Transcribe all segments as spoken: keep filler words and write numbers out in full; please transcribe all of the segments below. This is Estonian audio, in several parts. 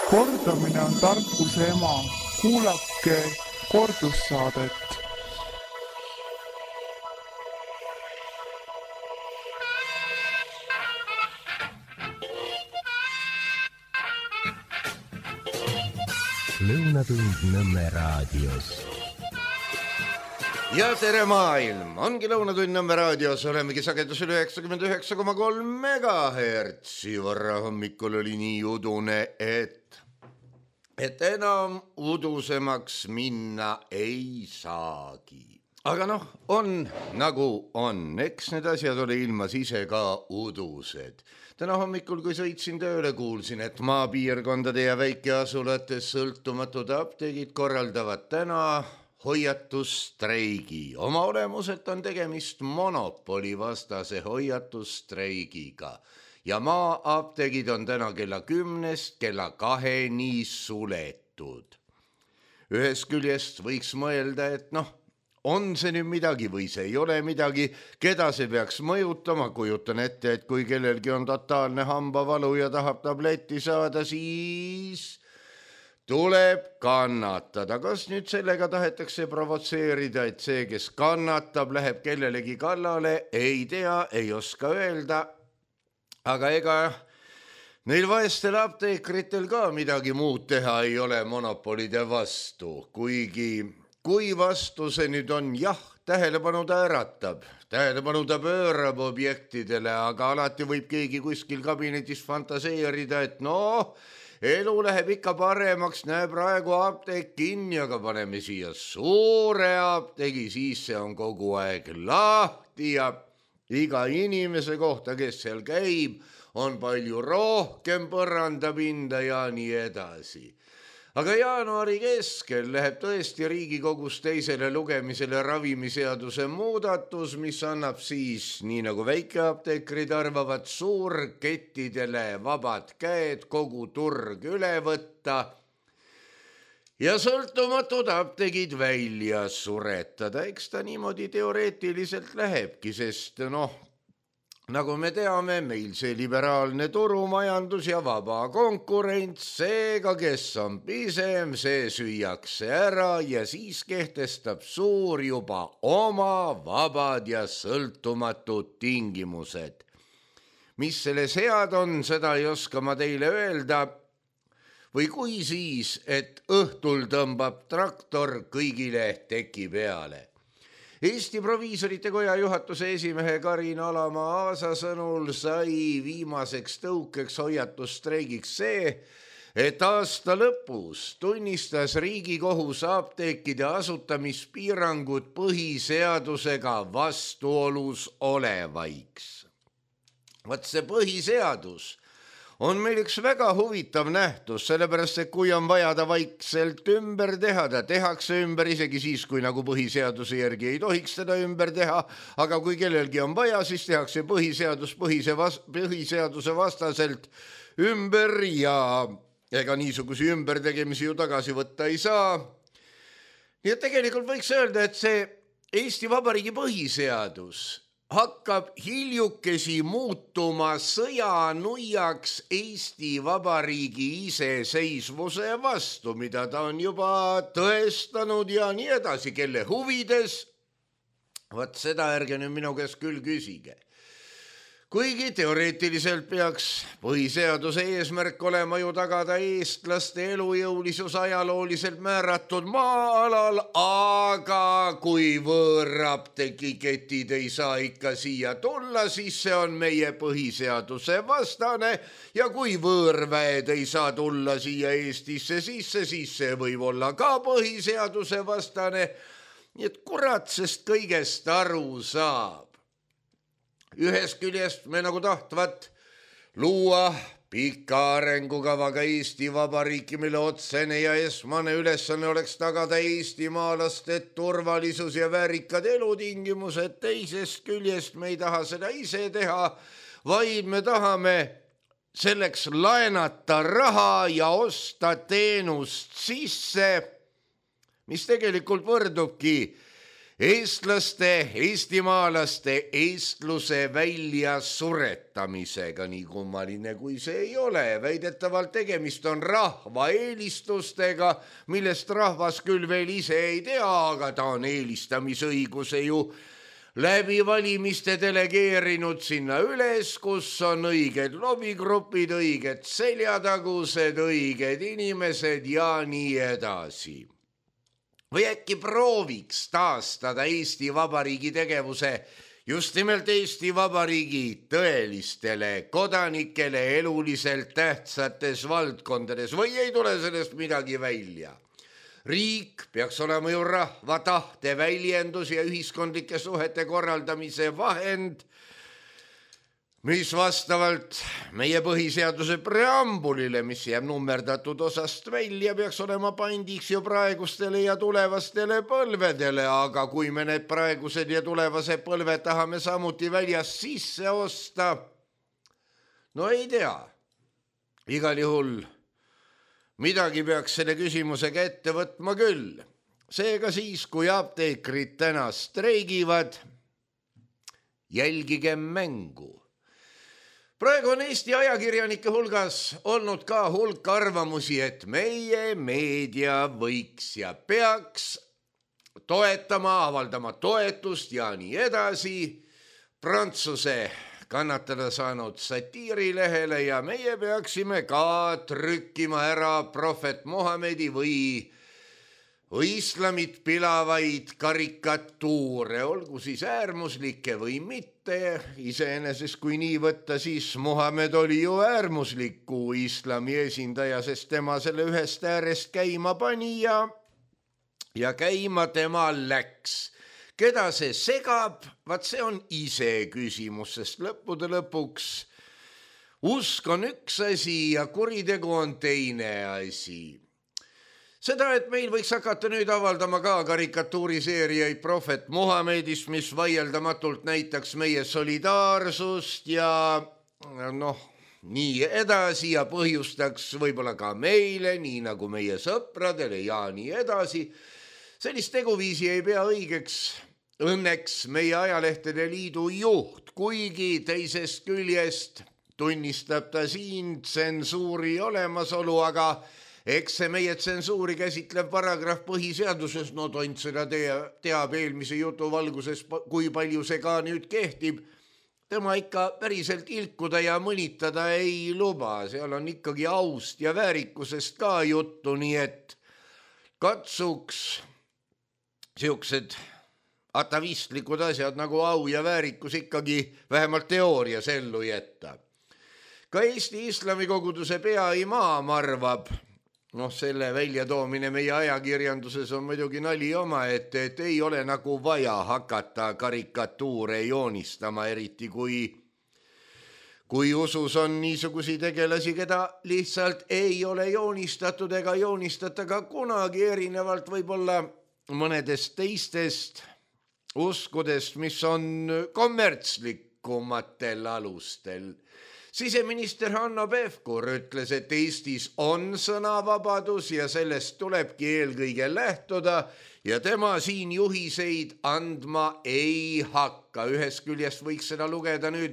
Kordamine on tarkuse ema. Kuulake kordussaadet. Lõunatund Nõmme raadios. Ja tere maailm, ongi Lõunatund Nõmme raadios, olemegi sagedusel üheksakümmend üheksa koma kolm megahertsi. Varra hommikul oli nii udune, et, et enam udusemaks minna ei saagi. Aga noh, on nagu on, eks need asjad ole ilmas ise ka udused. Täna hommikul, kui sõitsin tööle, kuulsin, et maapiirkondade ja väikeasulates sõltumatud apteegid korraldavad täna hoiatusstreigi. Oma olemuselt on tegemist monopolivastase hoiatusstreigiga. Ja maa-apteegid on täna kella kümnest kella kaheni suletud. Ühest küljest võiks mõelda, et noh, on see nüüd midagi või see ei ole midagi, keda see peaks mõjutama, kujutan ette, et kui kellelgi on totaalne hambavalu ja tahab tabletti saada, siis tuleb kannatada. Kas nüüd sellega tahetakse provotseerida, et see, kes kannatab, läheb kellelegi kallale, ei tea, ei oska öelda, aga ega neil vaestel apteekritel ka midagi muud teha ei ole monopolide vastu, kuigi kui vastu see nüüd on, jah, tähelepanu ta äratab, tähelepanu ta pöörab objektidele, aga alati võib keegi kuskil kabinetis fantaseerida, et noh, elu läheb ikka paremaks, näe praegu apteek kinni, aga paneme siia suure apteegi, siis see on kogu aeg lahti ja iga inimese kohta, kes seal käib, on palju rohkem põrandapinda ja nii edasi. Aga jaanuari keskel läheb tõesti Riigikogus teisele lugemisele ravimiseaduse muudatus, mis annab siis, nii nagu väikeapteekrid arvavad, suurkettidele vabad käed kogu turg üle võtta ja sõltumatud apteegid välja suretada. Eks ta niimoodi teoreetiliselt lähebki, sest noh, nagu me teame, meil see liberaalne turumajandus ja vaba konkurents, seega kes on pisem, see süüakse ära ja siis kehtestab suur juba oma vabad ja sõltumatud tingimused. Mis selles head on, seda ei oska ma teile öelda. Või kui siis, et õhtul tõmbab traktor kõigile teki peale. Eesti Proviisorite Koja juhatuse esimehe Karin Alamaa Aasa sõnul sai viimaseks tõukeks hoiatusstreigiks see, et aasta lõpus tunnistas Riigikohus apteekide asutamispiirangud põhiseadusega vastuolus olevaiks. Vaat see põhiseadus on meil üks väga huvitav nähtus, sellepärast, et kui on vaja ta vaikselt ümber teha, ta tehakse ümber isegi siis, kui nagu põhiseaduse järgi ei tohiks teda ümber teha, aga kui kellelgi on vaja, siis tehakse põhiseadus põhise vas- põhiseaduse vastaselt ümber ja ega niisugusi ümbertegemisi ju tagasi võtta ei saa. Nii et tegelikult võiks öelda, et see Eesti Vabariigi põhiseadus hakkab hiljukesi muutuma sõjanuiaks Eesti Vabariigi iseseisvuse vastu, mida ta on juba tõestanud ja nii edasi, kelle huvides. Vaat seda ärge nüüd minu käest küll küsige. Kuigi teoreetiliselt peaks põhiseaduse eesmärk olema ju tagada eestlaste elujõulisus ajalooliselt määratud maa-alal, aga kui võõrapteegiketid ei saa ikka siia tulla, siis see on meie põhiseaduse vastane ja kui võõrväed ei saa tulla siia Eestisse sisse, siis see võib olla ka põhiseaduse vastane. Nii et kurat sest kõigest aru saab. Ühest küljest me nagu tahtvat luua pika arengukavaga Eesti Vabariiki, mille otsene ja esmane ülesanne oleks tagada eestimaalaste turvalisus ja väärikad elutingimused. Teisest küljest me ei taha seda ise teha, vaid me tahame selleks laenata raha ja osta teenust sisse, mis tegelikult võrdubki eestlaste, eestimaalaste eestluse välja suretamisega, nii kummaline kui see ei ole. Väidetavalt tegemist on rahva eelistustega, millest rahvas küll veel ise ei tea, aga ta on eelistamisõiguse ju läbi valimiste delegeerinud sinna üles, kus on õiged lobigrupid, õiged seljatagused, õiged inimesed ja nii edasi. Või äkki prooviks taastada Eesti Vabariigi tegevuse just nimelt Eesti Vabariigi tõelistele kodanikele eluliselt tähtsates valdkondades või ei tule sellest midagi välja? Riik peaks olema ju rahva tahte väljendus ja ühiskondlike suhete korraldamise vahend, mis vastavalt meie põhiseaduse preambulile, mis jääb nummerdatud osast välja, peaks olema pandiks ju praegustele ja tulevastele põlvedele, aga kui me need praegused ja tulevased põlved tahame samuti väljast sisse osta, no ei tea, igal juhul midagi peaks selle küsimusega ette võtma küll. Seega siis, kui apteekrid täna streigivad, jälgige mängu. Praegu on Eesti ajakirjanike hulgas olnud ka hulk arvamusi, et meie meedia võiks ja peaks toetama, avaldama toetust ja nii edasi Prantsuse kannatada saanud satiirilehele ja meie peaksime ka trükkima ära prohvet Mohamedi või, või islamit pilavaid karikatuure, olgu siis äärmuslikke või mitte. Iseenesest kui nii võtta, siis Mohamed oli ju äärmusliku islami esindaja, sest tema selle ühest äärest käima pani ja, ja käima tema läks. Keda see segab, vaat see on ise küsimus, sest lõppude lõpuks usk on üks asi ja kuritegu on teine asi. Seda, et meil võiks hakata nüüd avaldama ka karikatuuriseeriaid prohvet Mohamedist, mis vaieldamatult näitaks meie solidaarsust ja noh, nii edasi ja põhjustaks võib-olla ka meile, nii nagu meie sõpradele ja nii edasi. Sellist teguviisi ei pea õigeks õnneks meie ajalehtede liidu juht, kuigi teisest küljest tunnistab ta siin tsensuuri olemasolu, aga eks see meie tsensuuri käsitlev paragrahv põhiseaduses, no tont seda teab eelmise jutu valguses, kui palju see ka nüüd kehtib, tema ikka päriselt ilkuda ja mõnitada ei luba, seal on ikkagi aust ja väärikusest ka juttu, nii et katsuks siuksed atavistlikud asjad nagu au ja väärikus ikkagi vähemalt teoorias ellu jätta. Ka Eesti islamikoguduse peaimaam arvab, noh selle väljatoomine meie ajakirjanduses on muidugi nali oma, et, et ei ole nagu vaja hakata karikatuure joonistama, eriti kui, kui usus on niisugusi tegelasi, keda lihtsalt ei ole joonistatud ega joonistata ka kunagi, erinevalt võib-olla mõnedest teistest uskudest, mis on kommertslikumatel alustel. Siseminister Hanno Pevkur ütles, et Eestis on sõnavabadus ja sellest tulebki eelkõige lähtuda ja tema siin juhiseid andma ei hakka. Ühest küljest võiks seda lugeda nüüd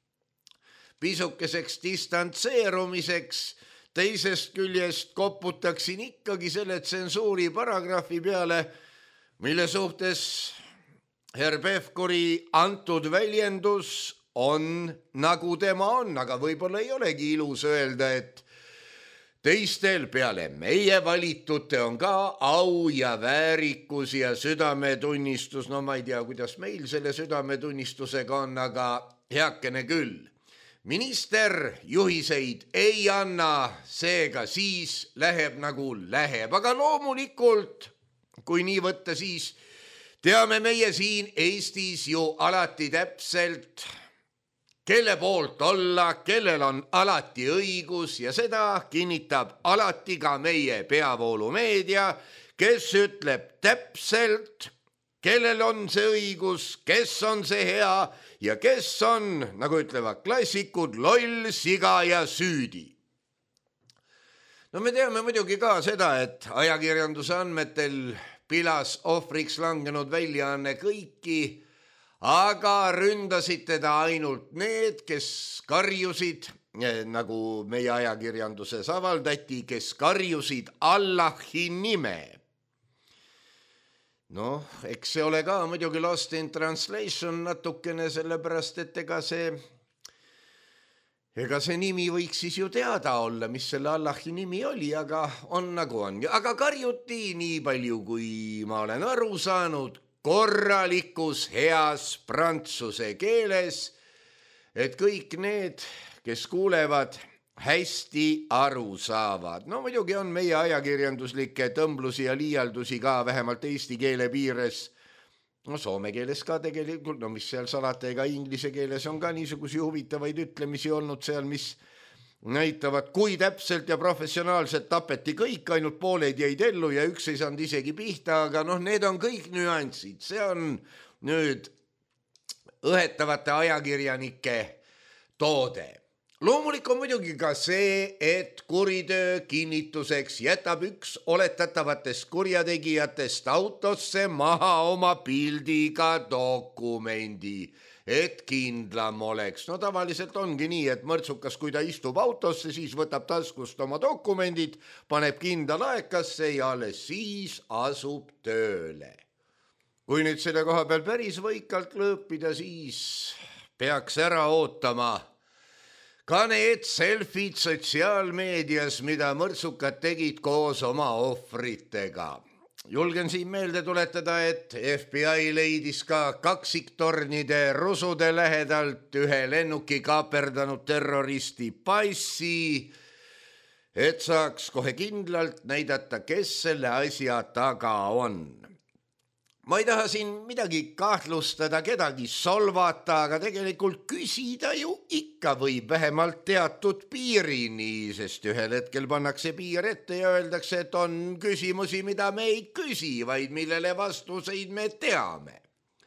pisukeseks distantseerumiseks, teisest küljest koputaksin ikkagi selle tsensuuri paragrahvi peale, mille suhtes herr Pevkuri antud väljendus on nagu tema on, aga võib-olla ei olegi ilus öelda, et teistel peale meie valitute on ka au ja väärikus ja südametunnistus. No ma ei tea, kuidas meil selle südametunnistusega on, aga heakene küll. Minister juhiseid ei anna, seega siis läheb nagu läheb, aga loomulikult, kui nii võtta, siis teame meie siin Eestis ju alati täpselt, kelle poolt olla, kellel on alati õigus ja seda kinnitab alati ka meie peavoolumeedia, kes ütleb täpselt, kellel on see õigus, kes on see hea ja kes on, nagu ütlevad klassikud, loll, siga ja süüdi. No me teame muidugi ka seda, et ajakirjanduse andmetel pilas ohvriks langenud väljaanne kõiki, aga ründasid teda ainult need, kes karjusid, nagu meie ajakirjanduses avaldati, kes karjusid Allahi nime. Noh, eks see ole ka muidugi lost in translation natukene, sellepärast, et ega see, ega see nimi võiks siis ju teada olla, mis selle Allahi nimi oli, aga on nagu on. Aga karjuti nii palju, kui ma olen aru saanud, korralikus heas prantsuse keeles, et kõik need, kes kuulevad, hästi aru saavad. No muidugi on meie ajakirjanduslikke tõmblusi ja liialdusi ka vähemalt eesti keele piires, no soome keeles ka tegelikult, no mis seal salata, ega inglise keeles on ka niisugusi huvitavaid ütlemisi olnud seal, mis näitavad, kui täpselt ja professionaalselt tapeti kõik, ainult pooled jäid ellu ja üks ei saanud isegi pihta, aga noh, need on kõik nüansid, see on nüüd õhetavate ajakirjanike toode. Loomulik on muidugi ka see, et kuritöö kinnituseks jätab üks oletatavatest kurjategijatest autosse maha oma pildiga dokumendi, et kindlam oleks. No tavaliselt ongi nii, et mõrtsukas, kui ta istub autosse, siis võtab taskust oma dokumendid, paneb kinda laekasse ja alles siis asub tööle. Kui nüüd selle koha peal päris võikalt lõõpida, siis peaks ära ootama ka need selfid sotsiaalmeedias, mida mõrtsukad tegid koos oma ohvritega. Julgen siin meelde tuletada, et F B I leidis ka kaksiktornide rusude lähedalt ühe lennuki kaaperdanud terroristi passi, et saaks kohe kindlalt näidata, kes selle asja taga on. Ma ei taha siin midagi kahtlustada, kedagi solvata, aga tegelikult küsida ju ikka võib vähemalt teatud piirini, sest ühel hetkel pannakse piir ette ja öeldakse, et on küsimusi, mida me ei küsi, vaid millele vastuseid me teame.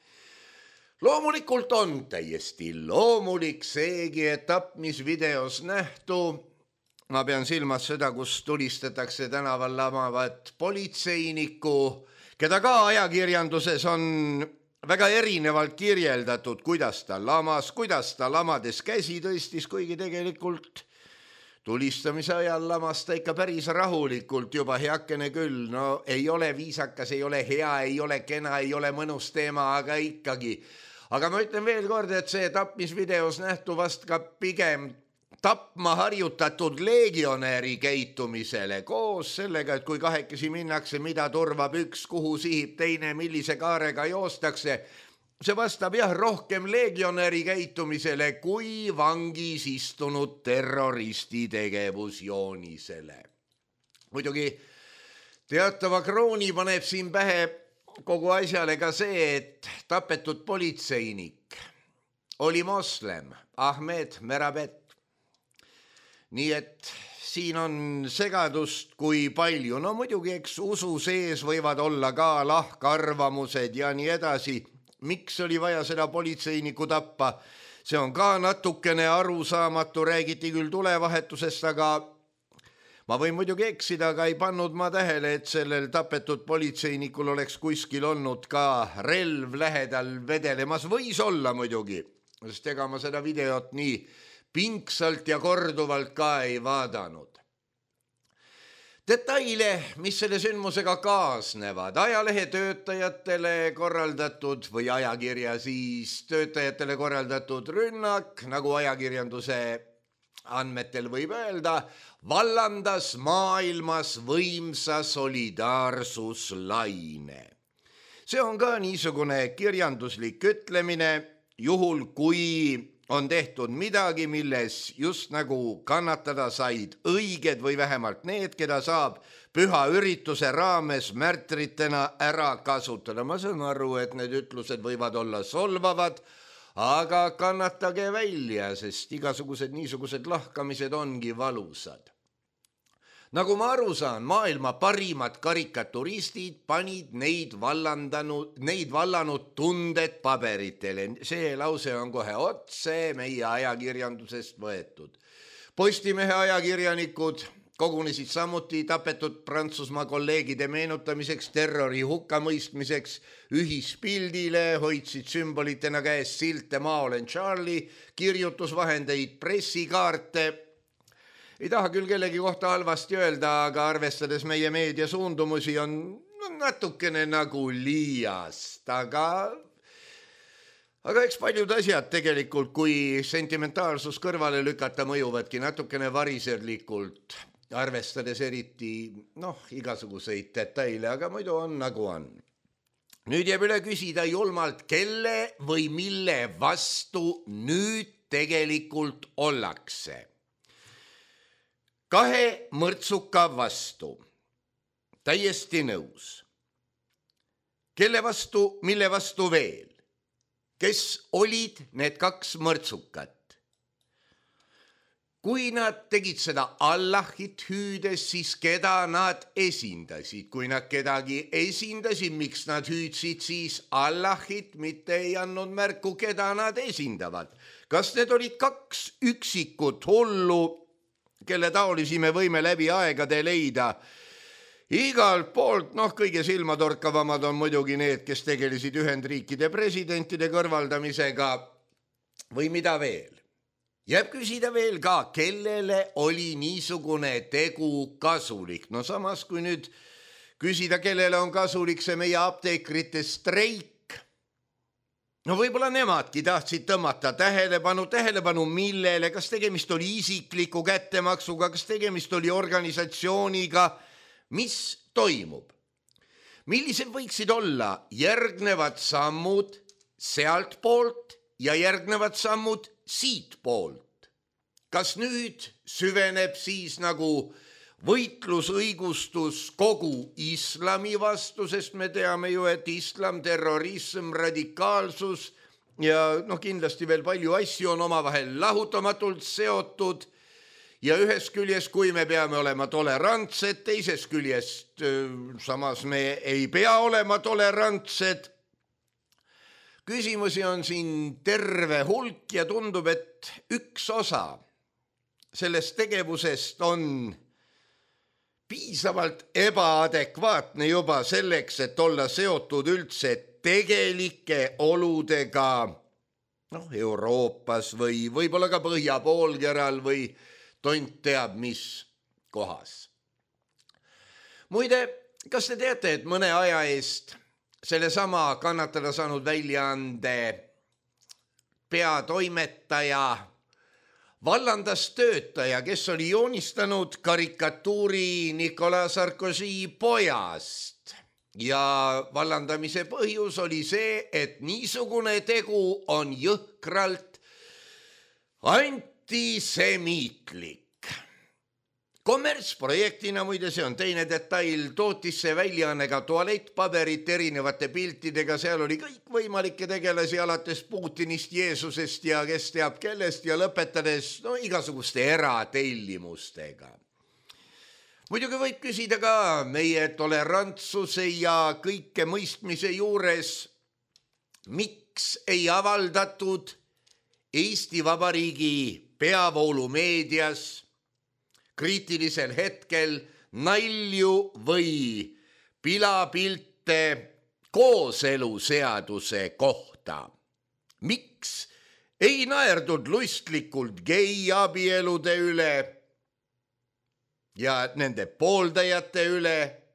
Loomulikult on täiesti loomulik seegi, et tapmisvideos nähtu, ma pean silmas seda, kus tulistatakse tänaval lamavat politseinikku, keda ka ajakirjanduses on väga erinevalt kirjeldatud, kuidas ta lamas, kuidas ta lamades käsi tõstis, kuigi tegelikult tulistamise ajal lamas ta ikka päris rahulikult, juba heakene küll, no ei ole viisakas, ei ole hea, ei ole kena, ei ole mõnus teema, aga ikkagi. Aga ma ütlen veel kord, et see tapmisvideos nähtu vast ka pigem tapma harjutatud legionääri käitumisele koos sellega, et kui kahekesi minnakse, mida turvab üks, kuhu sihib teine, millise kaarega joostakse, see vastab jah rohkem legionääri käitumisele kui vangis istunud terroristi tegevusjoonisele. Muidugi teatava krooni paneb siin pähe kogu asjale ka see, et tapetud politseinik oli moslem Ahmed Merabet. Nii et siin on segadust kui palju. No muidugi, eks usu sees võivad olla ka lahkarvamused ja nii edasi. Miks oli vaja seda politseiniku tappa? See on ka natukene arusaamatu, räägiti küll tulevahetusest, aga ma võin muidugi eksida, aga ei pannud ma tähele, et sellel tapetud politseinikul oleks kuskil olnud ka relv lähedal vedelemas. Võis olla muidugi, sest ega ma seda videot nii pingsalt ja korduvalt ka ei vaadanud. Detaile, mis selle sündmusega kaasnevad, ajalehe töötajatele korraldatud või ajakirja siis töötajatele korraldatud rünnak, nagu ajakirjanduse andmetel võib öelda, vallandas maailmas võimsa solidaarsuslaine. See on ka niisugune kirjanduslik ütlemine, juhul kui on tehtud midagi, milles just nagu kannatada said õiged või vähemalt need, keda saab püha ürituse raames märtritena ära kasutada. Ma saan aru, et need ütlused võivad olla solvavad, aga kannatage välja, sest igasugused niisugused lahkamised ongi valusad. Nagu ma aru saan, maailma parimad karikaturistid panid neid vallandanud, neid vallanud tunded paberitele. See lause on kohe otse meie ajakirjandusest võetud. Postimehe ajakirjanikud kogunesid samuti tapetud Prantsusmaa kolleegide meenutamiseks, terrori hukkamõistmiseks, ühispildile, hoidsid sümbolitena käes silte "Ma olen Charlie", kirjutusvahendeid, pressikaarte. Ei taha küll kellegi kohta halvasti öelda, aga arvestades meie meedia suundumusi on natukene nagu liiast, aga aga eks paljud asjad tegelikult, kui sentimentaalsus kõrvale lükata, mõjuvadki natukene variserlikult, arvestades eriti noh, igasuguseid detaile, aga muidu on nagu on. Nüüd jääb üle küsida julmalt, kelle või mille vastu nüüd tegelikult ollakse. Kahe mõrtsuka vastu. Täiesti nõus. Kelle vastu, mille vastu veel? Kes olid need kaks mõrtsukat? Kui nad tegid seda Allahit hüüdes, siis keda nad esindasid? Kui nad kedagi esindasid, miks nad hüüdsid siis Allahit, mitte ei andnud märku, keda nad esindavad? Kas need olid kaks üksikut hullu, kelle taolisi me võime läbi aegade leida? Igalt poolt, noh, kõige silmatorkavamad on muidugi need, kes tegelesid Ühendriikide presidentide kõrvaldamisega või mida veel. Jääb küsida veel ka, kellele oli niisugune tegu kasulik. No samas, kui nüüd küsida, kellele on kasulik see meie apteekrite streik, no võib-olla nemadki tahtsid tõmmata tähelepanu, tähelepanu millele, kas tegemist oli isikliku kättemaksuga, kas tegemist oli organisatsiooniga, mis toimub? Millised võiksid olla järgnevad sammud sealt poolt ja järgnevad sammud siit poolt? Kas nüüd süveneb siis nagu võitlusõigustus kogu islami vastu, sest me teame ju, et islam, terrorism, radikaalsus ja noh, kindlasti veel palju asju on omavahel lahutamatult seotud. Ja ühest küljest, kui me peame olema tolerantsed, teisest küljest samas me ei pea olema tolerantsed. Küsimusi on siin terve hulk ja tundub, et üks osa sellest tegevusest on piisavalt ebaadekvaatne juba selleks, et olla seotud üldse tegelike oludega noh, Euroopas või võib-olla ka põhjapoolkeral või tont teab mis kohas. Muide, kas te teate, et mõne aja eest sellesama kannatada saanud väljaande peatoimetaja vallandas töötaja, kes oli joonistanud karikatuuri Nicolas Sarkozy pojast. Ja vallandamise põhjus oli see, et niisugune tegu on jõhkralt antisemiitlik. Kommertsprojektina, muide see on teine detail, tootis see väljaanne ka tualettpaberit erinevate piltidega, seal oli kõik võimalikke tegelasi alates Putinist, Jeesusest ja kes teab kellest ja lõpetades no, igasuguste eratellimustega. Muidugi võib küsida ka meie tolerantsuse ja kõike mõistmise juures, miks ei avaldatud Eesti Vabariigi peavoolumeedias kriitilisel hetkel nalju või pilapilte kooseluseaduse kohta. Miks ei naerdud lustlikult geiabielude üle ja nende pooldajate üle?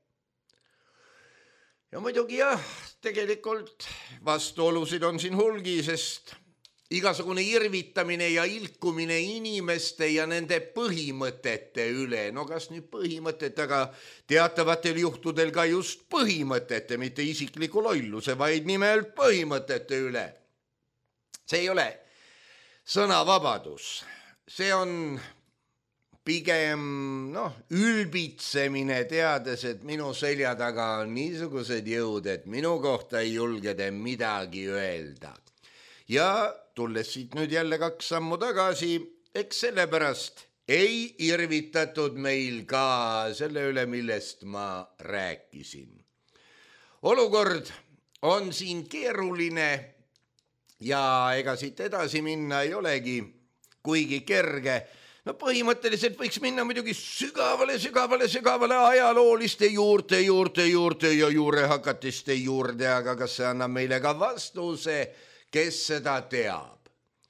Ja muidugi jah, tegelikult vastuolusid on siin hulgi, sest igasugune irvitamine ja ilkumine inimeste ja nende põhimõtete üle, no kas nüüd põhimõtete, aga teatavatel juhtudel ka just põhimõtete, mitte isikliku lolluse, vaid nimelt põhimõtete üle. See ei ole sõnavabadus, see on pigem noh, ülbitsemine, teades, et minu selja taga on niisugused jõud, et minu kohta ei julge te midagi öelda. Ja tulles siit nüüd jälle kaks sammu tagasi, eks sellepärast ei irvitatud meil ka selle üle, millest ma rääkisin. Olukord on siin keeruline ja ega siit edasi minna ei olegi kuigi kerge. no põhimõtteliselt võiks minna muidugi sügavale, sügavale, sügavale ajalooliste juurte, juurte, juurte ja juurehakatiste juurde, aga kas see annab meile ka vastuse, kes seda teab?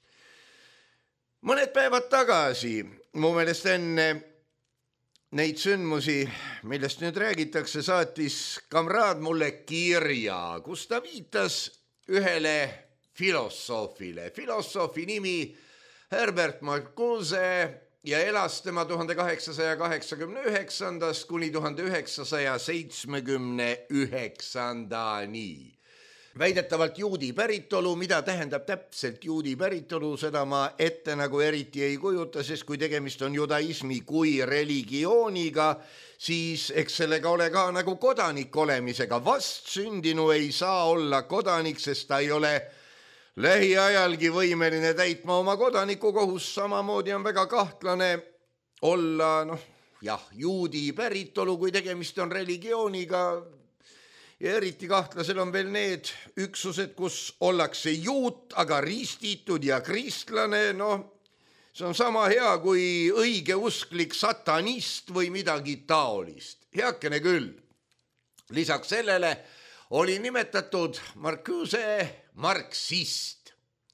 Mõned päevad tagasi, mu meelest enne neid sündmusi, millest nüüd räägitakse, saatis kamraad mulle kirja, kus ta viitas ühele filosoofile. Filosoofi nimi Herbert Marcuse ja elas tema tuhande kaheksasaja kaheksakümne üheksandast kuni tuhande üheksasaja seitsmekümne üheksandani. Väidetavalt juudi päritolu, mida tähendab täpselt juudi päritolu, seda ma ette nagu eriti ei kujuta, sest kui tegemist on judaismi kui religiooniga, siis eks sellega ole ka nagu kodanik olemisega. Vastsündinu ei saa olla kodanik, sest ta ei ole lähiajalgi võimeline täitma oma kodanikukohust, samamoodi on väga kahtlane olla, noh, jah, juudi päritolu, kui tegemist on religiooniga. Ja eriti kahtlasel on veel need üksused, kus ollakse juut, aga ristitud ja kristlane, noh, see on sama hea kui õigeusklik satanist või midagi taolist. Heakene küll. Lisaks sellele oli nimetatud Marcuse marksist.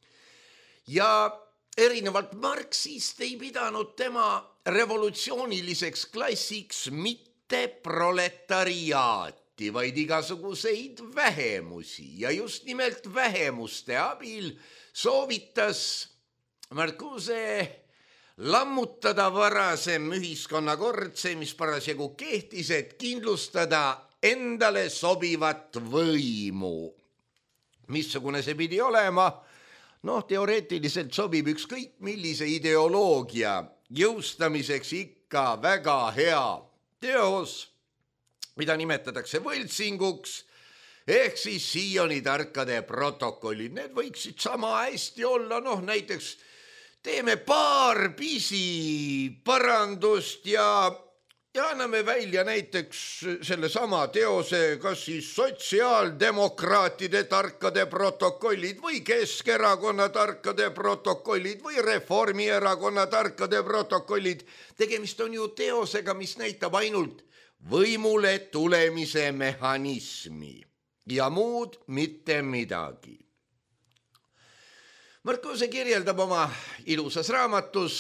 Ja erinevalt marksist ei pidanud tema revolutsiooniliseks klassiks mitte proletariaat, vaid igasuguseid vähemusi ja just nimelt vähemuste abil soovitas Marcuse lammutada varasem ühiskonnakord, see, mis parasjagu kehtis, et kindlustada endale sobivat võimu. Missugune see pidi olema? Noh, teoreetiliselt sobib ükskõik millise ideoloogia jõustamiseks ikka väga hea teos, mida nimetatakse võltsinguks, ehk siis Sioni tarkade protokollid. Need võiksid sama hästi olla, noh näiteks teeme paar pisi parandust ja, ja anname välja näiteks selle sama teose, kas siis sotsiaaldemokraatide tarkade protokollid või Keskerakonna tarkade protokollid või Reformierakonna tarkade protokollid. Tegemist on ju teosega, mis näitab ainult võimule tulemise mehhanismi ja muud mitte midagi. Marcuse kirjeldab oma ilusas raamatus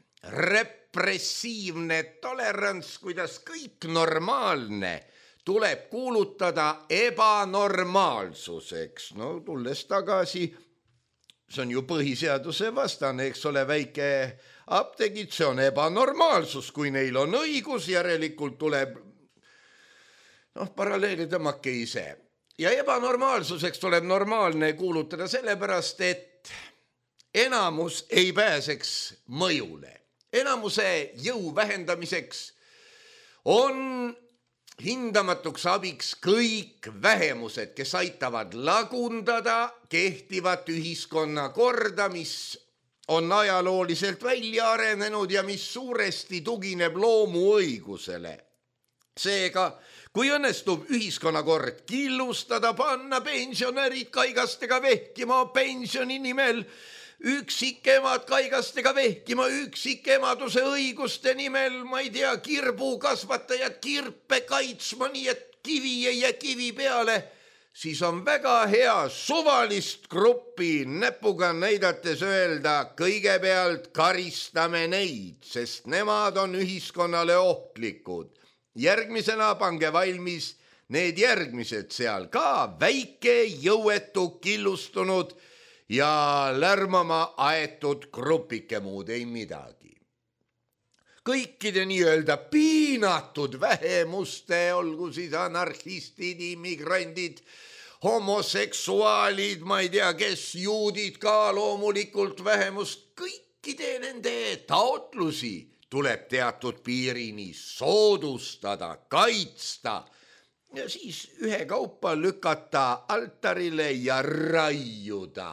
Repressiivne tolerants, kuidas kõik normaalne tuleb kuulutada ebanormaalsuseks. No tulles tagasi, see on ju põhiseaduse vastane, eks ole, väike apteegid, see on ebanormaalsus, kui neil on õigus, järelikult tuleb noh, paralleeli tõmmake ise. Ja ebanormaalsuseks tuleb normaalne kuulutada sellepärast, et enamus ei pääseks mõjule. Enamuse jõu vähendamiseks on hindamatuks abiks kõik vähemused, kes aitavad lagundada kehtivat ühiskonnakorda, mis on ajalooliselt välja arenenud ja mis suuresti tugineb loomuõigusele. Seega, kui õnnestub ühiskonnakord killustada, panna pensionärid kaigastega vehkima pensioni nimel, üksikemad kaigastega vehkima üksikemaduse õiguste nimel, ma ei tea, kirbukasvatajad kirpe kaitsma, nii et kivi ei jää kivi peale, siis on väga hea suvalist gruppi näpuga näidates öelda, kõigepealt karistame neid, sest nemad on ühiskonnale ohtlikud. Järgmisena pange valmis need järgmised seal ka väike, jõuetu, killustunud ja lärmama aetud grupike, muud ei midagi. Kõikide nii-öelda piinatud vähemuste, olgu siis anarhistid, immigrandid, homoseksuaalid, ma ei tea, kes juudid ka loomulikult vähemust, kõikide nende taotlusi tuleb teatud piirini soodustada, kaitsta ja siis ühekaupa lükata altarile ja raiuda.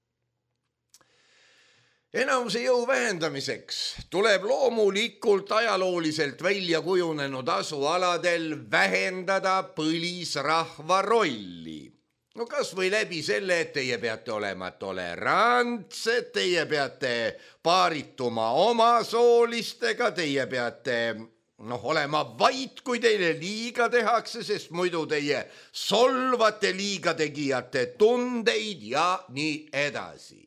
Enamuse jõu vähendamiseks tuleb loomulikult ajalooliselt välja kujunenud asualadel vähendada põlisrahva rolli. no kas või läbi selle, et teie peate olema tolerantsed, teie peate paarituma omasoolistega, teie peate noh, olema vait, kui teile liiga tehakse, sest muidu teie solvate liiga tegijate tundeid ja nii edasi.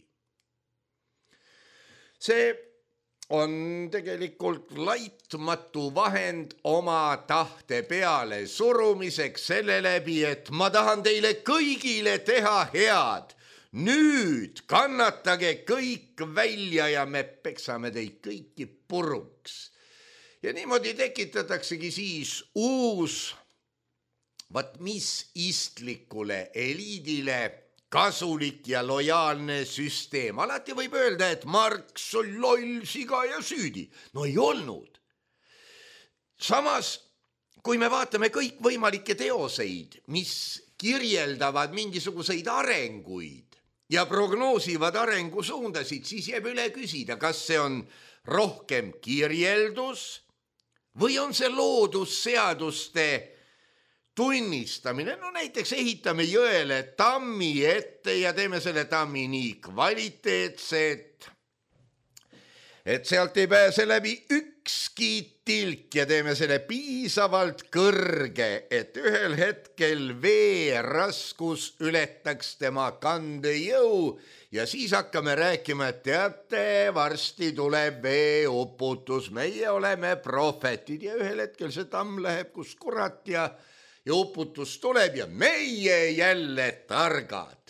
See on tegelikult laitmatu vahend oma tahte peale surumiseks selle läbi, et ma tahan teile kõigile teha head. Nüüd kannatage kõik välja ja me peksame teid kõiki puruks. Ja niimoodi tekitataksegi siis uus, vaat mis istlikule eliidile kasulik ja lojaalne süsteem. Alati võib öelda, et Marx on loll, siga ja süüdi. No ei olnud. Samas, kui me vaatame kõik võimalikke teoseid, mis kirjeldavad mingisuguseid arenguid ja prognoosivad arengusuundasid, siis jääb üle küsida, kas see on rohkem kirjeldus või on see loodusseaduste tunnistamine. No näiteks ehitame jõele tammi ette ja teeme selle tammi nii kvaliteetse, et, et sealt ei pääse läbi ükski tilk ja teeme selle piisavalt kõrge, et ühel hetkel vee raskus ületaks tema kandejõu ja siis hakkame rääkima, et teate, varsti tuleb veeuputus, meie oleme prohvetid ja ühel hetkel see tamm läheb kus kurat ja ja uputus tuleb ja meie jälle targad.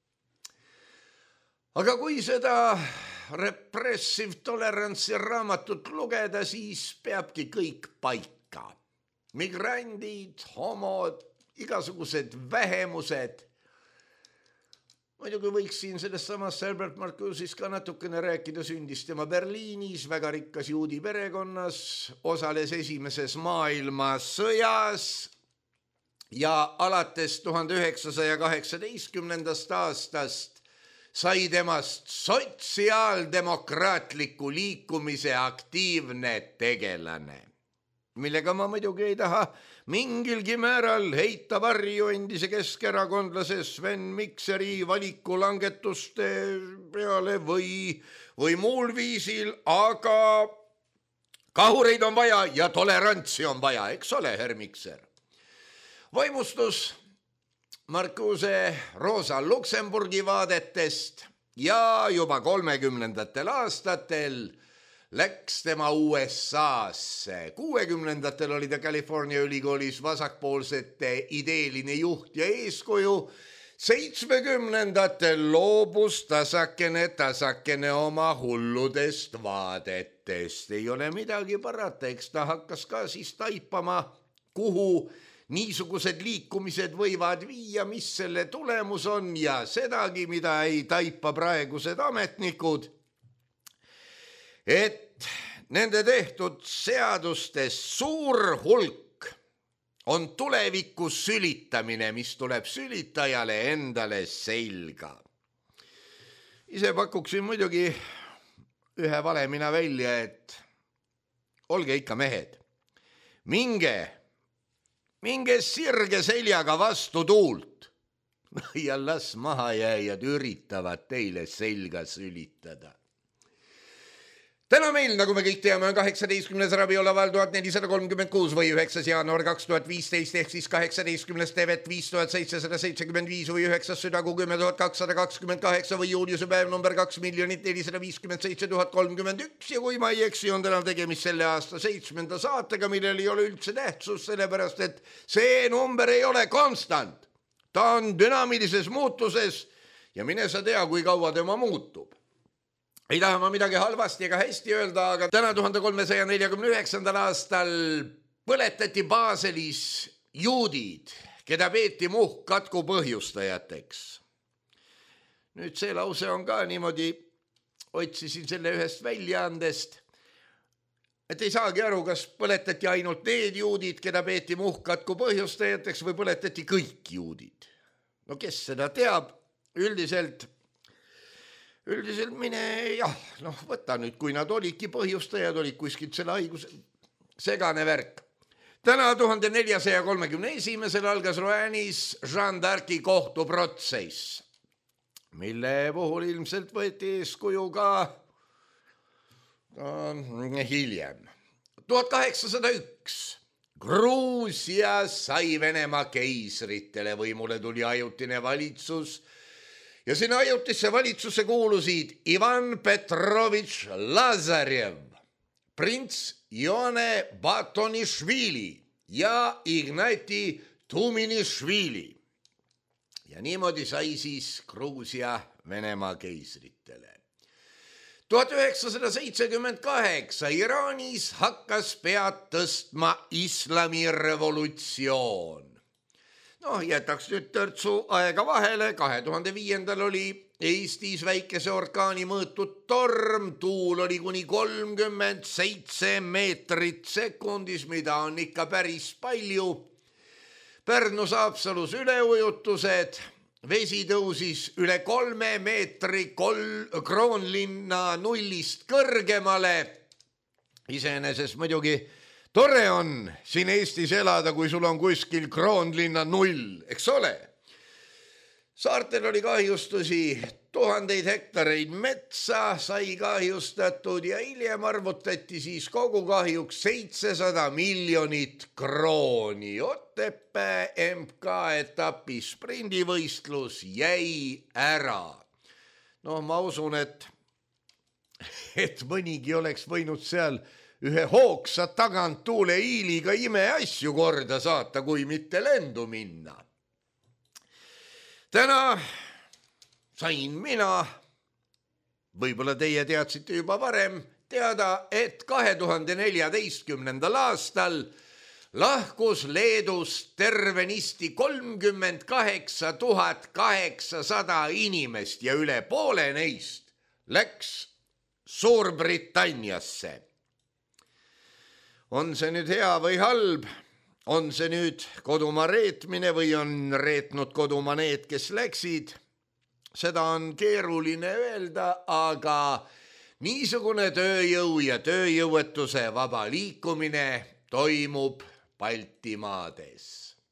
Aga kui seda repressive tolerantsi raamatut lugeda, siis peabki kõik paika. Migrandid, homod, igasugused vähemused. Muidugi võiks siin sellest samast Herbert Marcuse'ist ka natukene rääkida, sündis tema Berliinis, väga rikkas juudi perekonnas, osales esimeses maailmasõjas ja alates tuhande üheksasaja kaheksateistkümnendast aastast sai temast sotsiaaldemokraatliku liikumise aktiivne tegelane, millega ma muidugi ei taha mingilgi määral heita varju endise keskerakondlase Sven Mikseri valikulangetuste peale või, või muul viisil, aga kahureid on vaja ja tolerantsi on vaja, eks ole, herr Mikser? Vaimustus Marcuse Rosa Luxemburgi vaadetest ja juba kolmekümnendatel aastatel läks tema U S A-sse. kuuekümnendatel oli ta California ülikoolis vasakpoolsete ideeline juht ja eeskuju. seitsmekümnendatel loobus tasakene, tasakene oma hulludest vaadetest. Ei ole midagi parata, eks ta hakkas ka siis taipama, kuhu niisugused liikumised võivad viia, mis selle tulemus on ja sedagi, mida ei taipa praegused ametnikud, et nende tehtud seadustes suur hulk on tuleviku sülitamine, mis tuleb sülitajale endale selga. Ise pakuksin muidugi ühe valemina välja, et olge ikka mehed, minge Minge sirge seljaga vastu tuult ja las mahajääjad üritavad teile selga sülitada. Täna meil, nagu me kõik teame, on kaheksateistkümnes Rabiolaval tuhat nelisada kolmkümmend kuus või üheksas jaanuar kaks tuhat viisteist ehk siis kaheksateistkümnes Tevet viis tuhat seitsesada seitsekümmend viis või üheksas Südagu kümme tuhat kakssada kakskümmend kaheksa või juuliuse päev number kaks miljonit nelisada viiskümmend seitse tuhat kolmkümmend üks ja kui ma ei eksi, on täna tegemist selle aasta seitsmenda saatega, millel ei ole üldse tähtsus, sellepärast et see number ei ole konstant. Ta on dünaamilises muutuses ja mine sa tea, kui kaua tema muutub. Ei taha ma midagi halvasti ega hästi öelda, aga täna tuhande kolmesaja neljakümne üheksandal aastal põletati Baselis juudid, keda peeti muhkkatku põhjustajateks. Nüüd see lause on ka niimoodi, otsisin selle ühest väljaandest, et ei saagi aru, kas põletati ainult need juudid, keda peeti muhkkatku põhjustajateks või põletati kõik juudid. No kes seda teab, üldiselt Üldiselt mine, jah, noh, võta nüüd, kui nad olidki põhjustajad, olid kuskilt selle haiguse segane värk. täna tuhande neljasaja kolmekümne esimesel algas Roanne'is Jeanne d'Arci kohtuprotsess, mille puhul ilmselt võeti eeskuju ka hiljem. tuhat kaheksasada üks Gruusia sai Venemaa keisritele, võimule tuli ajutine valitsus ja sinna ajutisse valitsusse kuulusid Ivan Petrovitš Lazarev, prints Ione Batonišvili ja Ignati Tuminišvili. Ja niimoodi sai siis Gruusia Venemaa keisritele. tuhat üheksasada seitsekümmend kaheksa Iraanis hakkas pead tõstma islamirevolutsioon. Noh, jätaks nüüd törtsu aega vahele, kahe tuhande viiendal oli Eestis väikese orkaani mõõtud torm, tuul oli kuni kolmkümmend seitse meetrit sekundis, mida on ikka päris palju. Pärnus Haapsalus üleujutused, vesi tõusis üle kolme meetri kol- Kroonlinna nullist kõrgemale. Iseenesest muidugi tore on siin Eestis elada, kui sul on kuskil Kroonlinna null, eks ole? Saartel oli kahjustusi, tuhandeid hektareid metsa sai kahjustatud ja hiljem arvutati siis kogu kahjuks seitsesada miljonit krooni. Otepää M K etapi sprindivõistlus jäi ära. No ma usun, et, et mõnigi oleks võinud seal ühe hoogsa tagant tuule hiiliga imeasju korda saata, kui mitte lendu minna. Täna sain mina, võib-olla teie teadsite juba varem, teada, et kahe tuhande neljateistkümnendal aastal lahkus Leedust tervenisti kolmkümmend kaheksa tuhat kaheksasada inimest ja üle poole neist läks Suurbritanniasse. On see nüüd hea või halb? On see nüüd kodumaa reetmine või on reetnud kodumaa need, kes läksid? Seda on keeruline öelda, aga niisugune tööjõu ja tööjõuetuse vaba liikumine toimub Baltimaades.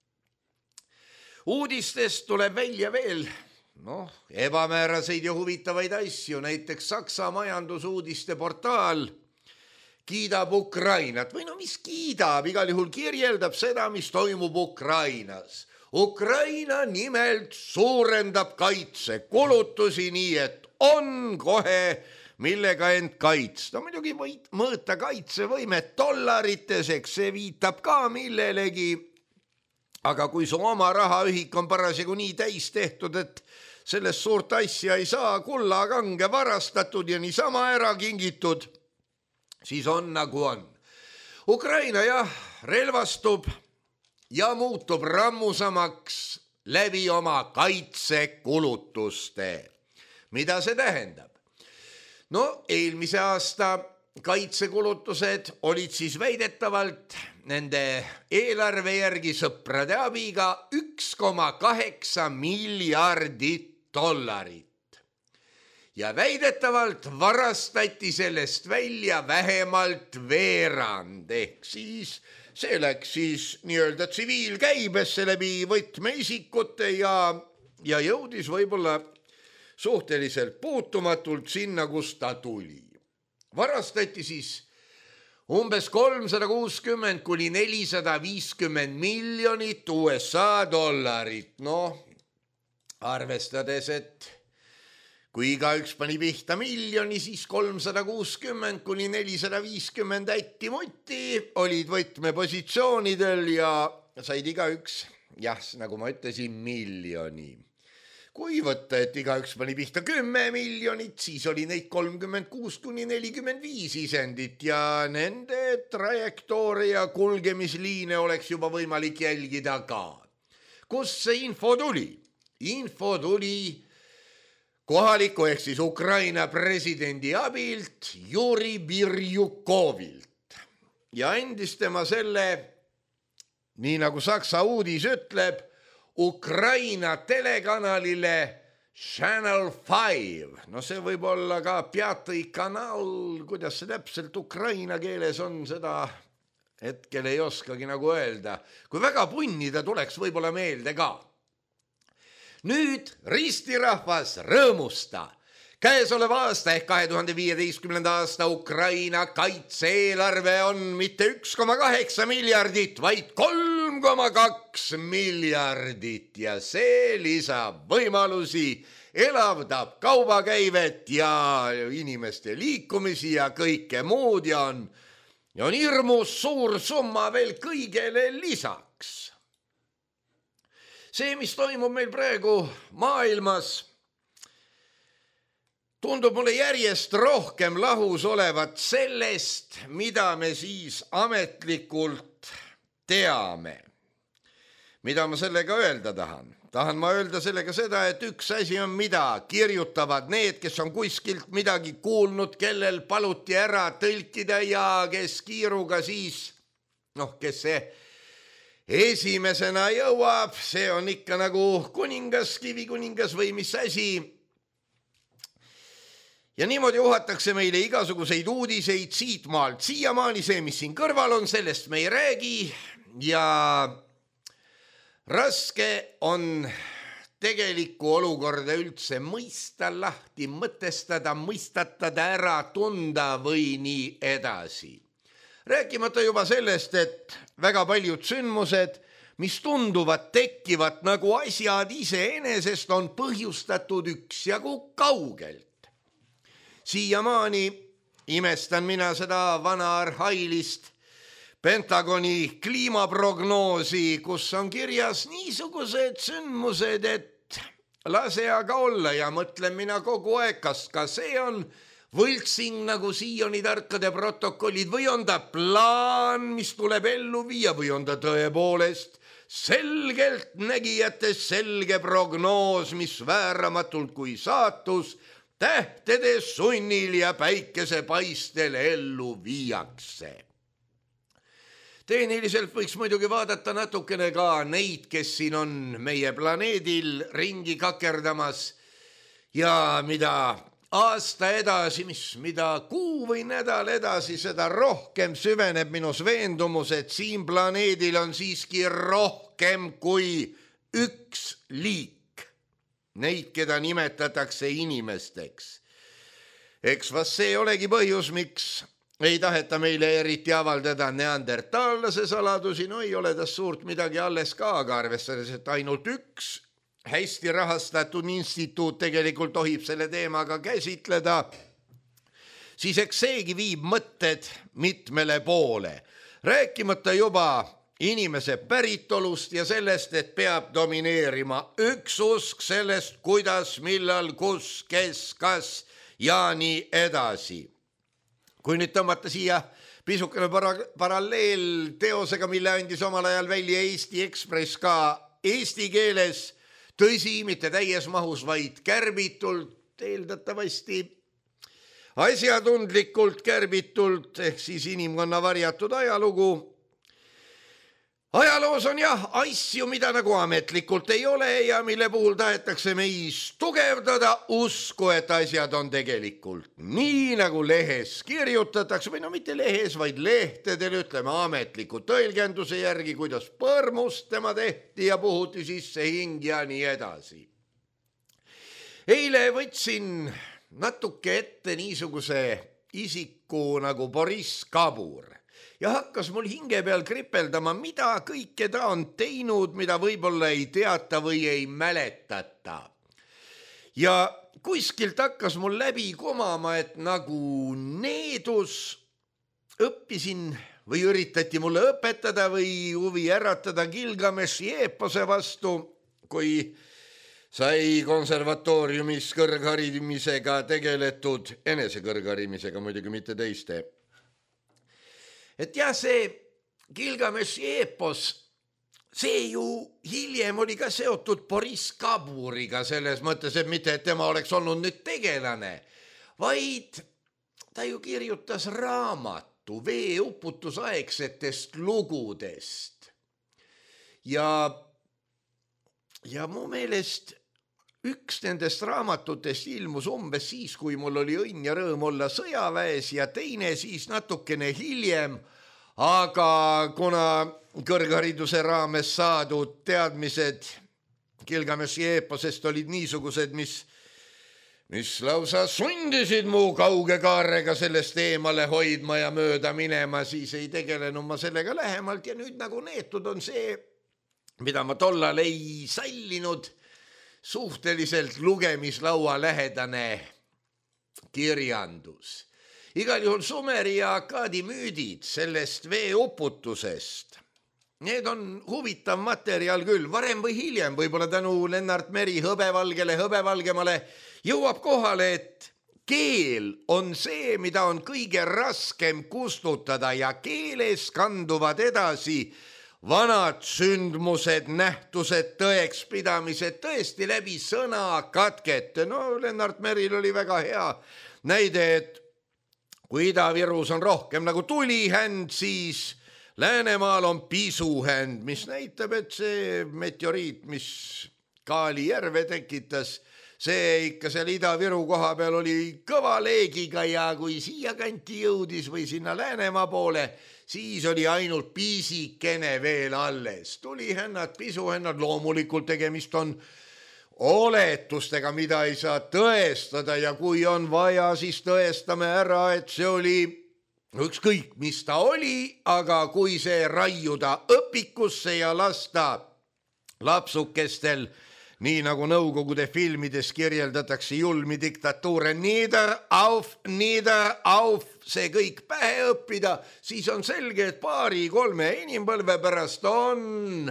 Uudistest tuleb välja veel noh, ebamääraseid ja huvitavaid asju, näiteks Saksa majandusuudiste portaal kiidab Ukrainat või no mis kiidab, igal juhul kirjeldab seda, mis toimub Ukrainas. Ukraina nimelt suurendab kaitsekulutusi nii, et on kohe millega end kaitsta. Muidugi võid mõõta kaitsevõimet dollarites, eks see viitab ka millelegi, aga kui su oma rahaühik on parasjagu nii täis tehtud, et sellest suurt asja ei saa, kullakange varastatud ja niisama ära kingitud, siis on nagu on. Ukraina jah, relvastub ja muutub rammusamaks läbi oma kaitsekulutuste. Mida see tähendab? No eelmise aasta kaitsekulutused olid siis väidetavalt nende eelarve järgi sõprade abiga üks koma kaheksa miljardit dollarit. Ja väidetavalt varastati sellest välja vähemalt veerand, ehk siis see läks siis nii-öelda tsiviilkäibesse läbi võtmeisikute ja, ja jõudis võib-olla suhteliselt puutumatult sinna, kus ta tuli. Varastati siis umbes kolmsada kuuskümmend kuni nelisada viiskümmend miljonit U S A dollarit. Noh, arvestades, et kui igaüks pani pihta miljoni, siis kolmsada kuuskümmend kuni nelisada viiskümmend ätti-mutti olid võtmepositsioonidel ja said igaüks, jah, nagu ma ütlesin, miljoni. Kui võtta, et igaüks pani pihta kümme miljonit, siis oli neid kolmkümmend kuus kuni nelikümmend viis isendit ja nende trajektooria kulgemisliine oleks juba võimalik jälgida ka. Kust see info tuli? Info tuli kohaliku ehk siis Ukraina presidendi abilt Juri Birjukovilt ja andis tema selle, nii nagu Saksa uudis ütleb, Ukraina telekanalile Channel viis. No see võib olla ka Pjatõi kanal, kuidas see täpselt ukraina keeles on, seda hetkel ei oskagi nagu öelda. Kui väga punnida tuleks võib-olla meelde ka. Nüüd ristirahvas rõõmusta. Käesoleva aasta ehk kahe tuhande viieteistkümnenda aasta Ukraina kaitse-eelarve on mitte üks koma kaheksa miljardit, vaid kolm koma kaks miljardit ja see lisab võimalusi, elavdab kaubakäivet ja inimeste liikumisi ja kõike muud ja on, ja on hirmus suur summa veel kõigele lisaks. See, mis toimub meil praegu maailmas, tundub mulle järjest rohkem lahus olevat sellest, mida me siis ametlikult teame. Mida ma sellega öelda tahan? Tahan ma öelda sellega seda, et üks asi on mida kirjutavad need, kes on kuskilt midagi kuulnud, kellel paluti ära tõlkida ja kes kiiruga siis, noh, kes see esimesena jõuab, see on ikka nagu kuningas, kivikuningas või mis asi. Ja niimoodi uhatakse meile igasuguseid uudiseid siit maalt. Siiamaani see, mis siin kõrval on, sellest me ei räägi ja raske on tegelikku olukorda üldse mõista lahti, mõtestada, mõistatada, ära tunda või nii edasi. Rääkimata juba sellest, et väga paljud sündmused, mis tunduvad tekkivat nagu asjad iseenesest, on põhjustatud üksjagu kaugelt. Siiamaani imestan mina seda vana arhailist Pentagoni kliimaprognoosi, kus on kirjas niisugused sündmused, et lase aga olla ja mõtlen mina kogu aeg, kas ka see on võltsing nagu Sioni tarkade protokollid või on ta plaan, mis tuleb ellu viia või on ta tõepoolest selgelt nägijates selge prognoos, mis vääramatult kui saatus tähtede sunnil ja päikesepaistel ellu viiakse. Tehniliselt võiks muidugi vaadata natukene ka neid, kes siin on meie planeedil ringi kakerdamas ja mida aasta edasi, mis mida kuu või nädal edasi, seda rohkem süveneb minus veendumus, et siin planeedil on siiski rohkem kui üks liik. Neid, keda nimetatakse inimesteks. Eks vast see olegi põhjus, miks ei taheta meile eriti avaldada neandertaallase saladusi, no ei ole tast suurt midagi alles ka, aga arvestades, et ainult üks hästi rahastatud instituut tegelikult tohib selle teemaga käsitleda, siis eks seegi viib mõtted mitmele poole. Rääkimata juba inimese päritolust ja sellest, et peab domineerima üks usk sellest, kuidas, millal, kus, kes, kas ja nii edasi. Kui nüüd tõmmata siia pisukene para- paralleel teosega, mille andis omal ajal välja Eesti Ekspress ka eesti keeles, tõsi, mitte täies mahus, vaid kärbitult, eeldatavasti asjatundlikult kärbitult, ehk siis inimkonna varjatud ajalugu. Ajaloos on jah asju, mida nagu ametlikult ei ole ja mille puhul tahetakse meis tugevdada usku, et asjad on tegelikult nii, nagu lehes kirjutatakse, või no mitte lehes, vaid lehtedel, ütleme ametliku tõlgenduse järgi, kuidas põrmust tema tehti ja puhuti sisse hing ja nii edasi. Eile võtsin natuke ette niisuguse isiku nagu Boriss Kabur. Ja hakkas mul hinge peal kripeldama, mida kõike ta on teinud, mida võib-olla ei teata või ei mäletata. Ja kuskilt hakkas mul läbi komama, et nagu needus õppisin või üritati mulle õpetada või huvi äratada Gilgameshi eepose vastu, kui sai konservatooriumis kõrgharimisega tegeletud, enesekõrgharimisega muidugi mitte teiste. Et jah, see Gilgameshi eepos, see ju hiljem oli ka seotud Boriss Kaburiga selles mõttes, et mitte, et tema oleks olnud nüüd tegelane, vaid ta ju kirjutas raamatu veeuputusaegsetest lugudest. Ja, ja mu meelest üks nendest raamatutest ilmus umbes siis, kui mul oli õnn ja rõõm olla sõjaväes ja teine siis natukene hiljem, aga kuna kõrghariduse raames saadud teadmised Gilgameshi eeposest olid niisugused, mis mis lausa sundisid mu kauge kaarega sellest eemale hoidma ja mööda minema, siis ei tegelenud ma sellega lähemalt ja nüüd nagu neetud on see, mida ma tollal ei sallinud, suhteliselt lugemislaua lähedane kirjandus. Igal juhul Sumeri ja Akkaadi müüdid sellest veeuputusest. Need on huvitav materjal küll, varem või hiljem, võib-olla tänu Lennart Meri hõbevalgele, hõbevalgemale, jõuab kohale, et keel on see, mida on kõige raskem kustutada ja keeles kanduvad edasi vanad sündmused, nähtused, tõekspidamised tõesti läbi sõna katkete. No Lennart Meril oli väga hea näide, et kui Ida-Virus on rohkem nagu tulihänd, siis Läänemaal on pisuhänd, mis näitab, et see meteoriit, mis Kaali järve tekitas, see ikka seal Ida-Viru koha peal oli kõva leegiga ja kui siia kanti jõudis või sinna Läänemaa poole, siis oli ainult piisikene veel alles. Tulihännad, pisuhännad, loomulikult tegemist on oletustega, mida ei saa tõestada ja kui on vaja, siis tõestame ära, et see oli ükskõik, mis ta oli, aga kui see raiuda õpikusse ja lasta lapsukestel, nii nagu Nõukogude filmides kirjeldatakse julmi diktatuure, nieder auf, nieder auf, see kõik pähe õppida, siis on selge, et paari-kolme inimpõlve pärast on,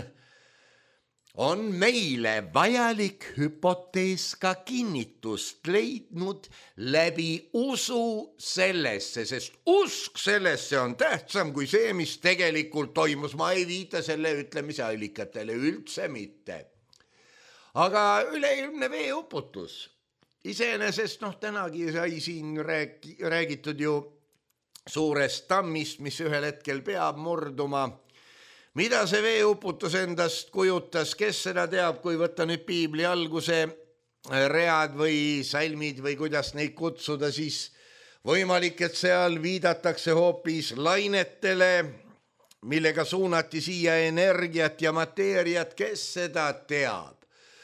on meile vajalik hüpotees ka kinnitust leidnud läbi usu sellesse, sest usk sellesse on tähtsam kui see, mis tegelikult toimus. Ma ei viita selle ütlemise allikatele üldse mitte. Aga üleilmne veeuputus. Iseenesest, noh, tänagi sai siin räägi, räägitud ju suurest tammist, mis ühel hetkel peab murduma. Mida see veeuputus endast kujutas, kes seda teab, kui võtta nüüd piibli alguse read või salmid või kuidas neid kutsuda, siis võimalik, et seal viidatakse hoopis lainetele, millega suunati siia energiat ja mateeriat, kes seda teab.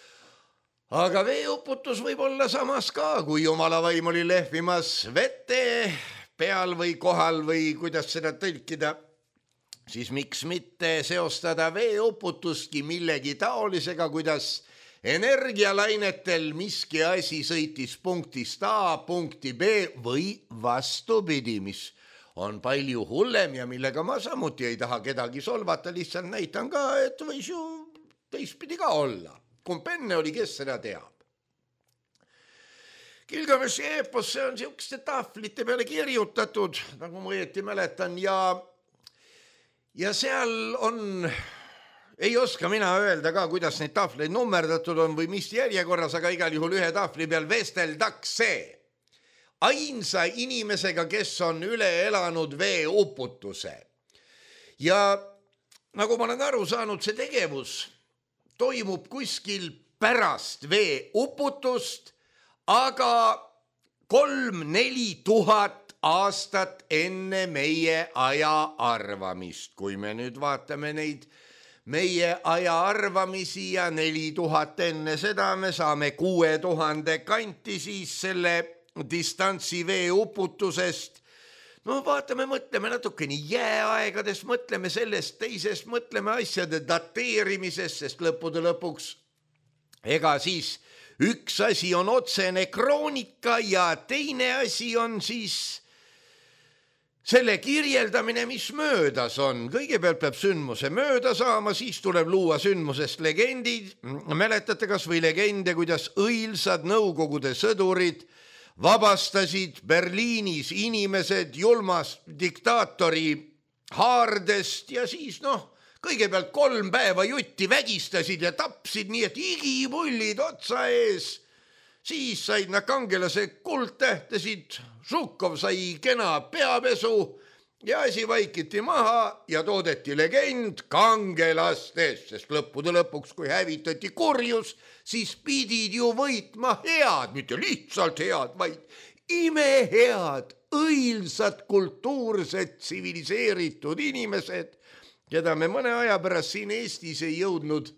Aga veeuputus võib olla samas ka, kui jumala vaim oli lehvimas vete peal või kohal või kuidas seda tõlkida, siis miks mitte seostada veeuputustki millegi taolisega, kuidas energialainetel miski asi sõitis punktist A punkti B või vastupidi, mis on palju hullem ja millega ma samuti ei taha kedagi solvata, lihtsalt näitan ka, et võis ju teistpidi ka olla. Kumb enne oli, kes seda teab. Gilgameshi eepos, see on siukeste tahvlite peale kirjutatud, nagu ma õieti mäletan, ja Ja seal on, ei oska mina öelda ka, kuidas neid tahvleid nummerdatud on või mis järjekorras, aga igal juhul ühe tahvli peal vesteldakse ainsa inimesega, kes on üle elanud veeuputuse. Ja nagu ma olen aru saanud, see tegevus toimub kuskil pärast veeuputust, aga kolm-neli tuhat aastat enne meie aja arvamist. Kui me nüüd vaatame neid meie aja arvamisi ja neli tuhat enne seda, me saame kuue tuhande kanti siis selle distantsi veeuputusest. No vaatame, mõtleme natukene jääaegadest, mõtleme sellest teisest, mõtleme asjade dateerimisest, sest lõppude lõpuks ega siis üks asi on otsene kroonika ja teine asi on siis selle kirjeldamine, mis möödas on. Kõigepealt peab sündmuse mööda saama, siis tuleb luua sündmusest legendid. Mäletate kas või legende, kuidas õilsad Nõukogude sõdurid vabastasid Berliinis inimesed julmast diktaatori haardest ja siis noh, kõigepealt kolm päeva jutti vägistasid ja tapsid, nii et igipullid otsa ees. Siis said nad kangelase kuldtähtesid, Žukov sai kena peapesu ja asi vaikiti maha ja toodeti legend kangelastest, sest lõppude lõpuks, kui hävitati kurjus, siis pidid ju võitma head, mitte lihtsalt head, vaid imehead, õilsad, kultuursed, tsiviliseeritud inimesed, keda me mõne aja pärast siin Eestis ei jõudnud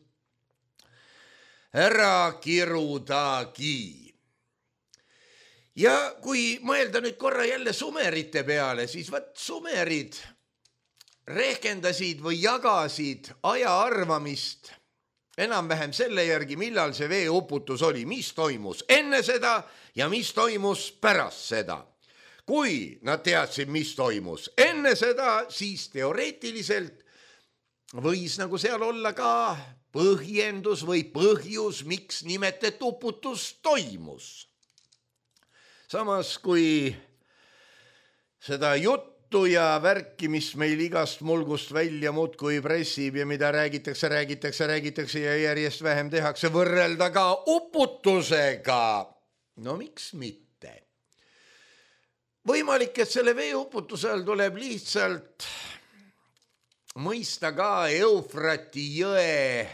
ära kirudagi. Ja kui mõelda nüüd korra jälle sumerite peale, siis võt sumerid rehkendasid või jagasid aja arvamist enam-vähem selle järgi, millal see veeuputus oli, mis toimus enne seda ja mis toimus pärast seda. Kui nad teadsid, mis toimus enne seda, siis teoreetiliselt võis nagu seal olla ka põhjendus või põhjus, miks nimetet uputus toimus. Samas kui seda juttu ja värki, mis meil igast mulgust välja muudkui pressib ja mida räägitakse, räägitakse, räägitakse ja järjest vähem tehakse, võrrelda ka uputusega. No miks mitte? Võimalik, et selle veeuputuse all tuleb lihtsalt mõista ka Eufrati jõe,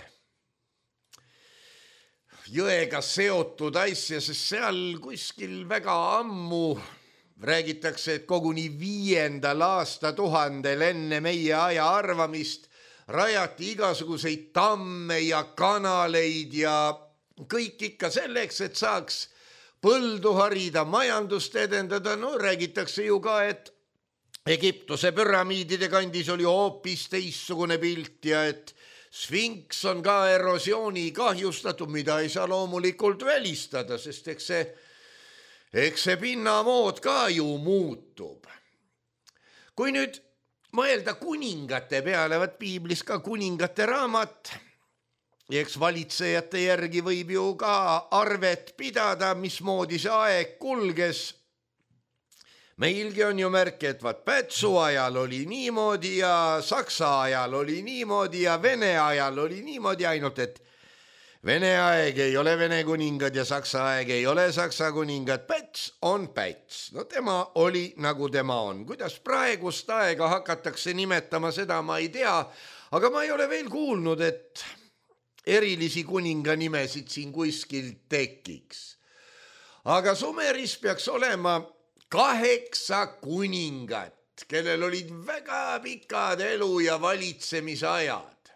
jõega seotud asja, sest seal kuskil väga ammu räägitakse, et koguni viiendal aastatuhandel enne meie aja arvamist rajati igasuguseid tamme ja kanaleid ja kõik ikka selleks, et saaks põldu harida, majandust edendada. No räägitakse ju ka, et Egiptuse püramiidide kandis oli hoopis teistsugune pilt ja et Sfinks on ka erosiooni kahjustatud, mida ei saa loomulikult välistada, sest eks see, eks see pinnamood ka ju muutub. Kui nüüd mõelda kuningate peale, võt piiblis ka kuningate raamat, ja eks valitsejate järgi võib ju ka arvet pidada, mismoodi see aeg kulges. Meilgi on ju märk, et vaat Pätsu ajal oli niimoodi ja Saksa ajal oli niimoodi ja Vene ajal oli niimoodi, ainult et Vene aeg ei ole Vene kuningad ja Saksa aeg ei ole Saksa kuningad. Päts on Päts. No tema oli nagu tema on. Kuidas praegust aega hakatakse nimetama, seda ma ei tea, aga ma ei ole veel kuulnud, et erilisi kuninganimesid siin kuskil tekiks. Aga Sumeris peaks olema kaheksa kuningat, kellel olid väga pikad elu- ja valitsemisajad.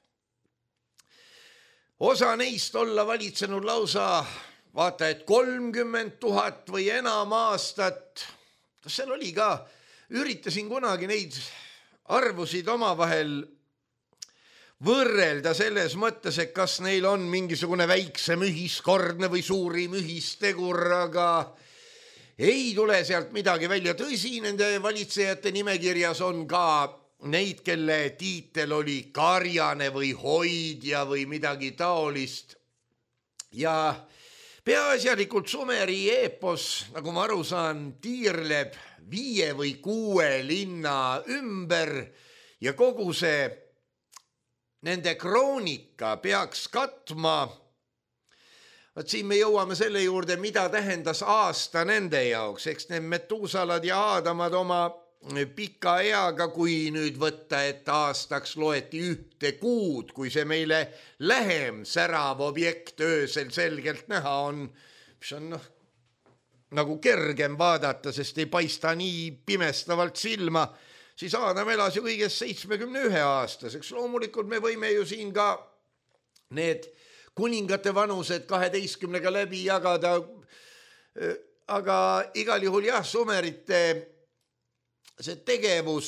Osa neist olla valitsenud lausa, vaata, et kolmkümmend tuhat või enam aastat. Seal oli ka, üritasin kunagi neid arvusid omavahel võrrelda selles mõttes, et kas neil on mingisugune väiksem ühiskordne või suurim ühistegur, aga ei tule sealt midagi välja. Tõsi, nende valitsejate nimekirjas on ka neid, kelle tiitel oli karjane või hoidja või midagi taolist. Ja peaasjalikult Sumeri eepos, nagu ma aru saan, tiirleb viie või kuue linna ümber ja kogu see nende kroonika peaks katma. Vaat siin me jõuame selle juurde, mida tähendas aasta nende jaoks. Eks need Metuusalad ja Aadamad oma pika eaga, kui nüüd võtta, et aastaks loeti ühte kuud, kui see meile lähem särav objekt öösel selgelt näha on, mis on noh, nagu kergem vaadata, sest ei paista nii pimestavalt silma, siis Aadam elas ju kõigest seitsmekümne ühe aastaseks. Loomulikult me võime ju siin ka need kuningate vanused kaheteistkümnega läbi jagada, aga igal juhul jah, Sumerite see tegevus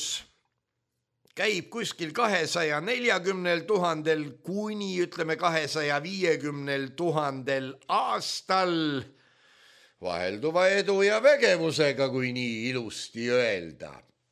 käib kuskil kahesaja neljakümnel tuhandel kuni ütleme kahesaja viiekümnel tuhandel aastal vahelduva edu ja vägevusega, kui nii ilusti öelda.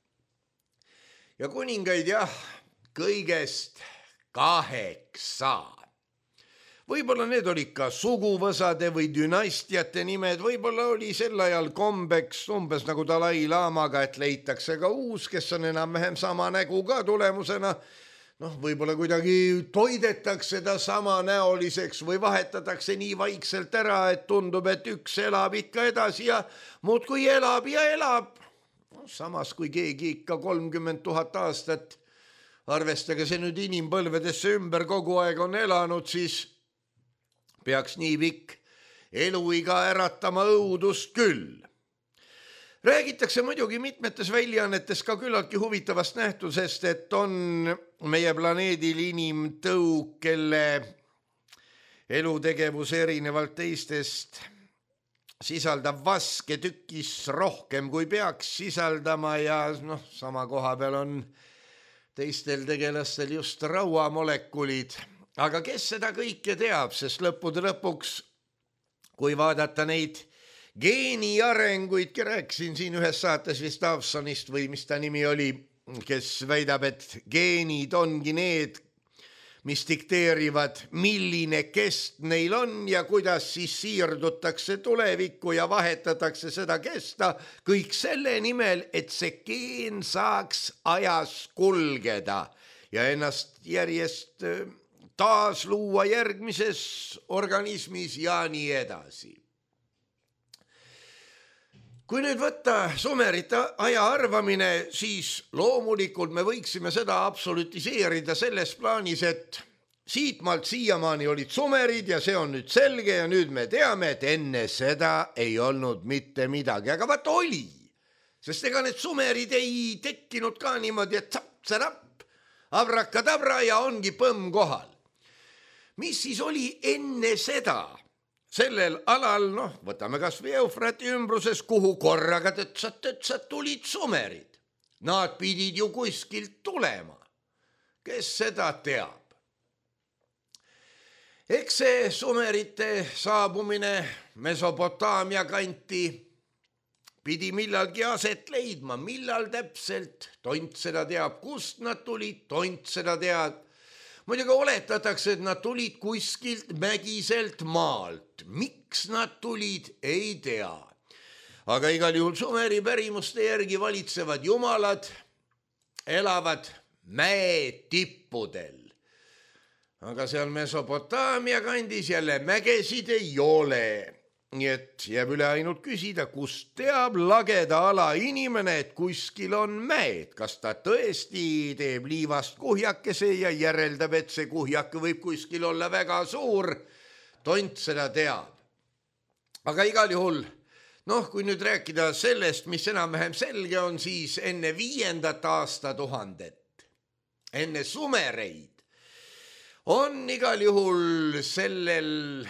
Ja kuningaid jah, kõigest kaheksa. Võib-olla need olid ka suguvõsade või dünastiate nimed, võib-olla oli sel ajal kombeks umbes nagu Dalai Lamaga, et leitakse ka uus, kes on enam-vähem sama nägu ka tulemusena. Noh, võib-olla kuidagi toidetakse ta sama näoliseks või vahetatakse nii vaikselt ära, et tundub, et üks elab ikka edasi ja muud kui elab ja elab. Samas kui keegi ikka kolmkümmend tuhat aastat, arvestage see nüüd inimpõlvedesse ümber kogu aeg on elanud, siis peaks nii pikk eluiga äratama õudust küll. Räägitakse muidugi mitmetes väljaannetes ka küllaltki huvitavast nähtusest, et on meie planeedil inimtõug, kelle elutegevus erinevalt teistest sisaldab vasketükis rohkem kui peaks sisaldama ja noh, sama koha peal on teistel tegelastel just rauamolekulid. Aga kes seda kõike teab, sest lõppude lõpuks, kui vaadata neid geeni arenguid, rääkisin siin ühes saates vist Davsonist või mis ta nimi oli, kes väidab, et geenid ongi need, mis dikteerivad, milline kest neil on ja kuidas siis siirdutakse tulevikku ja vahetatakse seda kesta, kõik selle nimel, et see geen saaks ajas kulgeda ja ennast järjest taas luua järgmises organismis ja nii edasi. Kui nüüd võtta sumerite aja arvamine, siis loomulikult me võiksime seda absolutiseerida selles plaanis, et siitmaalt siiamaani olid sumerid ja see on nüüd selge ja nüüd me teame, et enne seda ei olnud mitte midagi, aga vaat oli, sest ega need sumerid ei tekkinud ka niimoodi, et tsapp-tsarapp, abrakadabra ja ongi põmm kohal. Mis siis oli enne seda? Sellel alal, noh, võtame kas või Eufrati ümbruses, kuhu korraga tõtsad-tõtsad tulid sumerid. Nad pidid ju kuskilt tulema. Kes seda teab? Eks see sumerite saabumine Mesopotaamia kanti pidi millalgi aset leidma. Millal täpselt? Tont seda teab, kust nad tulid, tont seda teab. Muidugi oletatakse, et nad tulid kuskilt mägiselt maalt. Miks nad tulid, ei tea. Aga igal juhul sumeri pärimuste järgi valitsevad jumalad elavad mäetippudel. Aga seal Mesopotaamia kandis jälle mägesid ei ole. Nii et jääb üle ainult küsida, kust teab lageda ala inimene, et kuskil on mäed. Kas ta tõesti teeb liivast kuhjakese ja järeldab, et see kuhjak võib kuskil olla väga suur. Tont seda teab. Aga igal juhul, noh, kui nüüd rääkida sellest, mis enam-vähem selge on, siis enne viiendat aastatuhandet, enne sumereid, on igal juhul sellel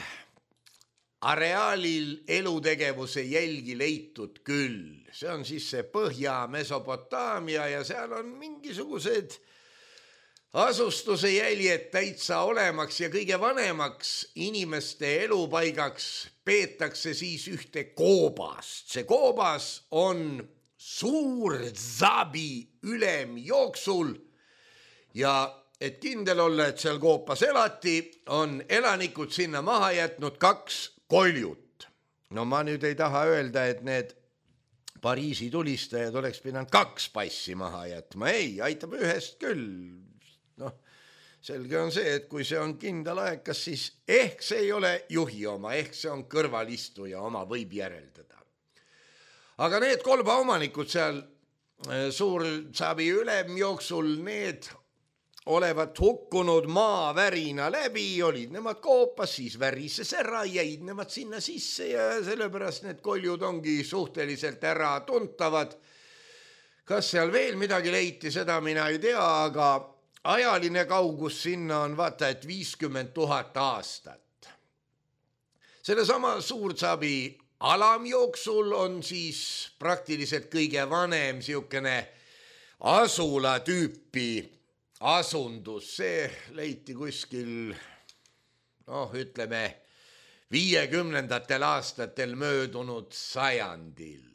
areaalil elutegevuse jälgi leitud küll. See on siis see Põhja-Mesopotaamia ja seal on mingisugused asustuse jäljed täitsa olemaks ja kõige vanemaks inimeste elupaigaks peetakse siis ühte koobast. See koobas on suur Zabi ülemjooksul ja et kindel olla, et seal koopas elati, on elanikud sinna maha jätnud kaks koljut. No ma nüüd ei taha öelda, et need Pariisi tulistajad oleks pidanud kaks passi maha jätma. Ei, aitab ühest küll. Noh, selge on see, et kui see on kindel aekas, siis ehk see ei ole juhi oma, ehk see on kõrvalistuja oma, võib järeldada. Aga need kolba omanikud seal suur Zabi ülemjooksul, need olevat hukkunud maavärina läbi, olid nemad koopas, siis värises ära, jäid nemad sinna sisse ja sellepärast need koljud ongi suhteliselt ära tuntavad. Kas seal veel midagi leiti, seda mina ei tea, aga ajaline kaugus sinna on vaata, et viiskümmend tuhat aastat. Selle sama suur Zabi alamjooksul on siis praktiliselt kõige vanem siukene asula tüüpi asundus, see leiti kuskil, noh, ütleme, viiekümnendatel aastatel möödunud sajandil.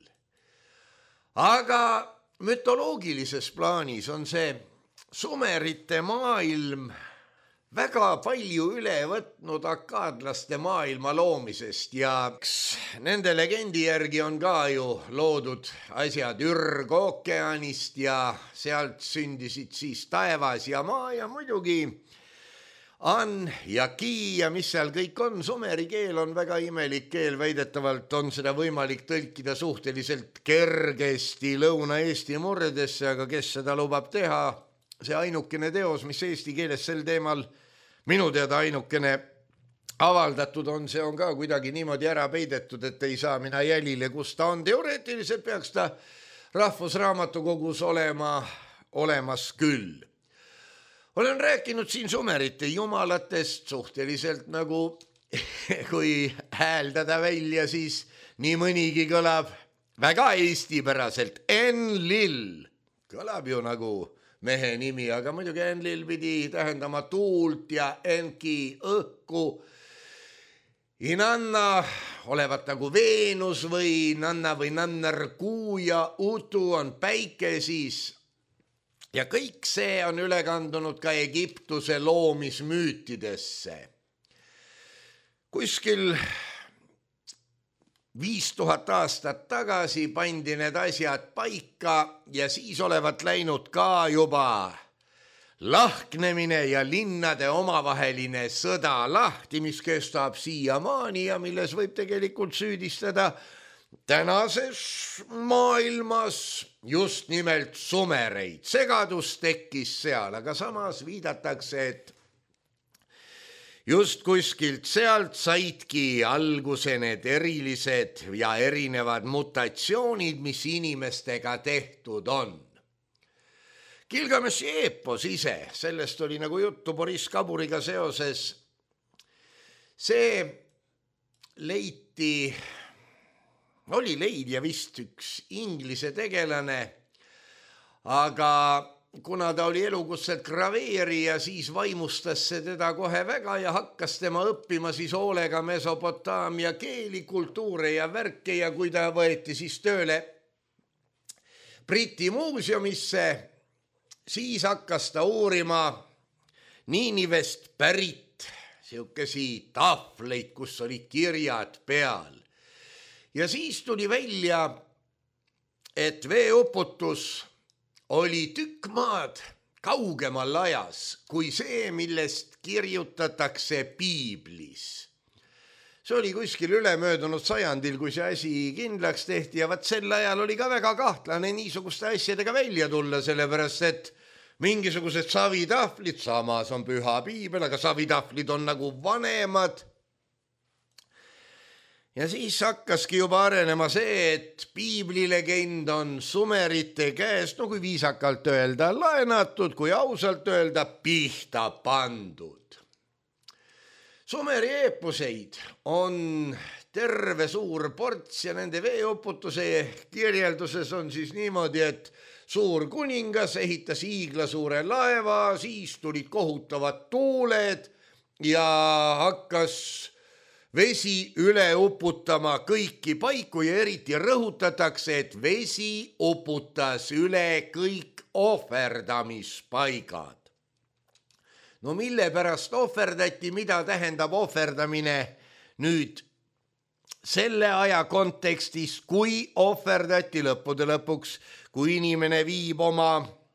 Aga mütoloogilises plaanis on see sumerite maailm väga palju üle võtnud akaadlaste maailma loomisest ja nende legendi järgi on ka ju loodud asjad ürgookeanist ja sealt sündisid siis taevas ja maa ja muidugi An ja Ki ja mis seal kõik on. Sumeri keel on väga imelik keel, väidetavalt on seda võimalik tõlkida suhteliselt kergesti Lõuna-Eesti murdesse, aga kes seda lubab teha? See ainukene teos, mis eesti keeles sel teemal, minu teada ainukene avaldatud on, see on ka kuidagi niimoodi ära peidetud, et ei saa mina jälile, kus ta on. Teoreetiliselt peaks ta Rahvusraamatukogus olema olemas küll. Olen rääkinud siin sumerite jumalatest suhteliselt nagu, kui hääldada välja, siis nii mõnigi kõlab väga eestipäraselt. Enlil kõlab ju nagu mehe nimi, aga muidugi Enlil pidi tähendama tuult ja enki õhku. Inanna olevat nagu Veenus või nanna või nannar kuu ja utu on päike siis. Ja kõik see on üle kandunud ka Egiptuse loomismüütidesse. Kuskil viis tuhat aastat tagasi pandi need asjad paika ja siis olevat läinud ka juba lahknemine ja linnade omavaheline sõda lahti, mis kestab siiamaani ja milles võib tegelikult süüdistada tänases maailmas just nimelt sumereid. Segadus tekkis seal, aga samas viidatakse, et just kuskilt sealt saidki alguse need erilised ja erinevad mutatsioonid, mis inimestega tehtud on. Gilgameshi eepos ise, sellest oli nagu juttu Boris Kaburiga seoses, see leiti, oli leidja vist üks inglise tegelane, aga kuna ta oli elukutselt graveerija, siis vaimustas see teda kohe väga ja hakkas tema õppima siis hoolega Mesopotaamia keeli, kultuure ja värke ja kui ta võeti siis tööle Briti muuseumisse, siis hakkas ta uurima Niinivest pärit siukesi tahvleid, kus olid kirjad peal. Ja siis tuli välja, et veeuputus oli tükk maad kaugemal ajas kui see, millest kirjutatakse piiblis. See oli kuskil ülemöödunud sajandil, kui see asi kindlaks tehti ja vaat sel ajal oli ka väga kahtlane niisuguste asjadega välja tulla, sellepärast et mingisugused savitahvlid, samas on püha piibel, aga savitahvlid on nagu vanemad. Ja siis hakkaski juba arenema see, et piiblilegend on sumerite käest, no kui viisakalt öelda, laenatud, kui ausalt öelda, pihta pandud. Sumeri eeposeid on terve suur ports ja nende veeuputuse kirjelduses on siis niimoodi, et suur kuningas ehitas hiiglasuure laeva, siis tulid kohutavad tuuled ja hakkas vesi üle uputama kõiki paiku ja eriti rõhutatakse, et vesi uputas üle kõik ohverdamispaigad. No mille pärast ohverdati, mida tähendab ohverdamine nüüd selle aja kontekstis, kui ohverdati lõppude lõpuks, kui inimene viib oma,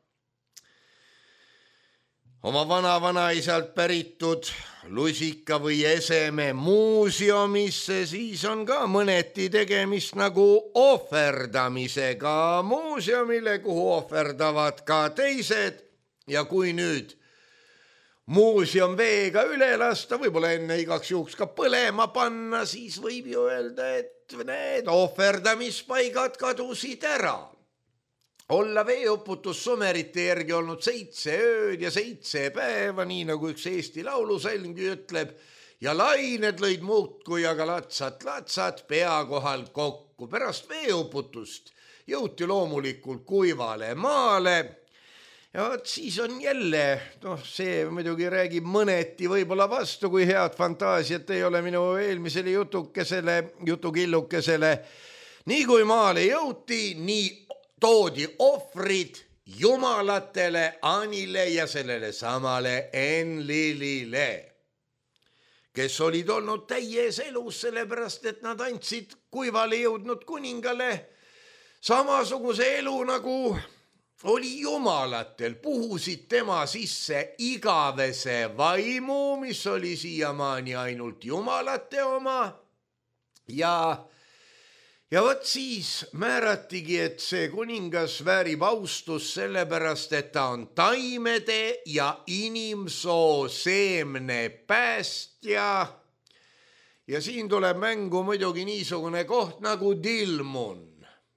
oma vana-vanaisalt päritud lusika või eseme muuseumisse, siis on ka mõneti tegemist nagu ohverdamisega muuseumile, kuhu ohverdavad ka teised. Ja kui nüüd muuseum veega üle lasta, võib-olla enne igaks juhuks ka põlema panna, siis võib ju öelda, et need ohverdamispaigad kadusid ära. Olla veeuputus sumerite järgi olnud seitse ööd ja seitse päeva, nii nagu üks Eesti laulusalmgi ütleb, ja lained lõid muudkui, aga latsat-latsat pea kohal kokku. Pärast veeuputust jõuti loomulikult kuivale maale. Ja siis on jälle, noh, see muidugi räägib mõneti võib-olla vastu, kui head fantaasiat ei ole minu eelmisele jutukesele, jutukillukesele. Nii kui maale jõuti, nii toodi ohvrid jumalatele, Anile ja sellele samale Enlilile, kes olid olnud täies elus, sellepärast et nad andsid kuivale jõudnud kuningale samasuguse elu nagu oli jumalatel, puhusid tema sisse igavese vaimu, mis oli siiamaani ainult jumalate oma ja Ja võt siis määratigi, et see kuningas väärib austus sellepärast, et ta on taimede ja inimsoo seemne päästja ja siin tuleb mängu muidugi niisugune koht nagu Dilmun.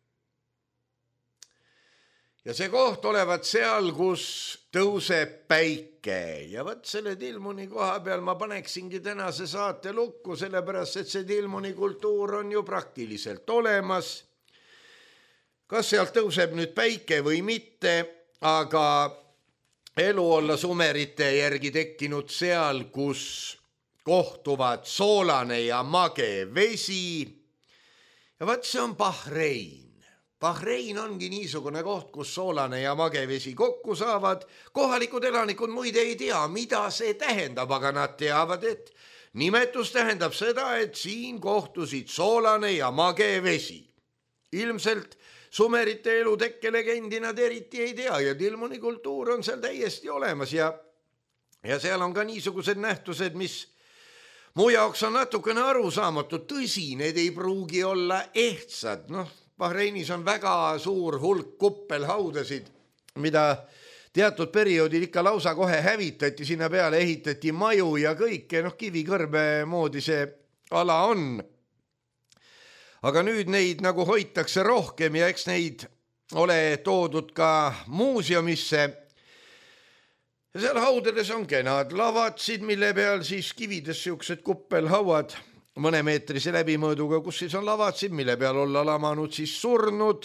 Ja see koht olevat seal, kus tõuseb päike ja võt selle Dilmuni koha peal ma paneksingi tänase saate lukku, sellepärast et see Dilmuni kultuur on ju praktiliselt olemas. Kas sealt tõuseb nüüd päike või mitte, aga elu olla sumerite järgi tekkinud seal, kus kohtuvad soolane ja mage vesi. Ja võt see on Bahrein. Bahrein ongi niisugune koht, kus soolane ja mage vesi kokku saavad. Kohalikud elanikud muide ei tea, mida see tähendab, aga nad teavad, et nimetus tähendab seda, et siin kohtusid soolane ja mage vesi. Ilmselt sumerite elu tekkelegendi nad eriti ei tea ja Dilmuni kultuur on seal täiesti olemas ja, ja seal on ka niisugused nähtused, mis mu jaoks on natukene arusaamatu. Tõsi, need ei pruugi olla ehtsad, noh, Bahreinis on väga suur hulk kuppelhaudasid, mida teatud perioodil ikka lausa kohe hävitati, sinna peale ehitati maju ja kõike, noh kivikõrbe moodi see ala on. Aga nüüd neid nagu hoitakse rohkem ja eks neid ole toodud ka muuseumisse. Ja seal haudades on kenad lavatsid, mille peal siis kivides siuksed kuppelhauad mõnemeetrise läbimõõduga, kus siis on lavatsid, mille peal olla lamanud siis surnud.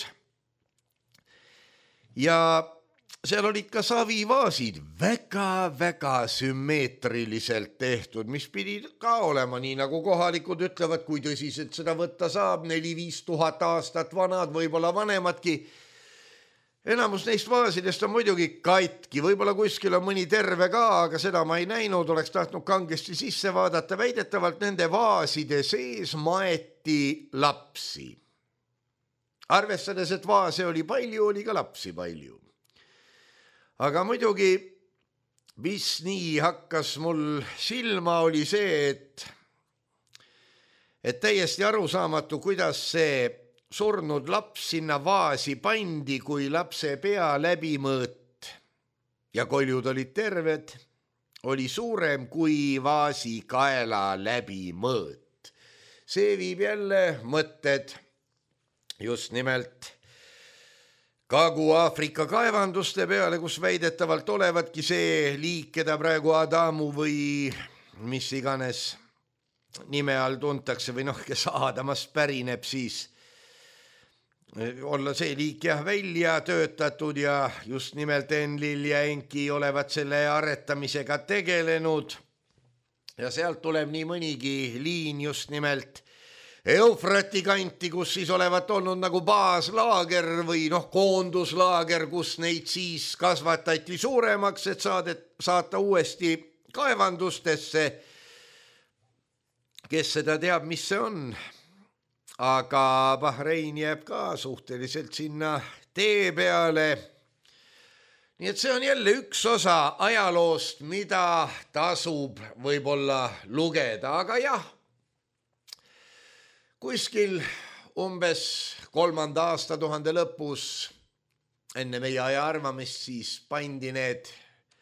Ja seal olid ka savivaasid väga-väga sümmeetriliselt tehtud, mis pidid ka olema nii, nagu kohalikud ütlevad, kui tõsiselt seda võtta saab, neli-viis tuhat aastat vanad, võib-olla vanemadki. Enamus neist vaasidest on muidugi katki, võib-olla kuskil on mõni terve ka, aga seda ma ei näinud, oleks tahtnud kangesti sisse vaadata. Väidetavalt nende vaaside sees maeti lapsi. Arvestades, et vaase oli palju, oli ka lapsi palju. Aga muidugi, mis nii hakkas mul silma, oli see, et, et täiesti arusaamatu, kuidas see surnud laps sinna vaasi pandi, kui lapse pea läbimõõt ja koljud olid terved, oli suurem kui vaasi kaela läbimõõt. See viib jälle mõtted just nimelt Kagu-Aafrika kaevanduste peale, kus väidetavalt olevatki see liik, keda praegu Adamu või mis iganes nime all tuntakse või noh, kes Aadamast pärineb, siis olla see liik jah välja töötatud ja just nimelt Enlil ja Enki olevat selle aretamisega tegelenud. Ja sealt tuleb nii mõnigi liin just nimelt Eufrati kanti, kus siis olevat olnud nagu baaslaager või noh, koonduslaager, kus neid siis kasvatati suuremaks, et saadet, saata uuesti kaevandustesse. Kes seda teab, mis see on? Aga Bahrein jääb ka suhteliselt sinna tee peale. Nii et see on jälle üks osa ajaloost, mida tasub võib-olla lugeda, aga jah, kuskil umbes kolmanda aastatuhande lõpus enne meie aja arvamist siis pandi need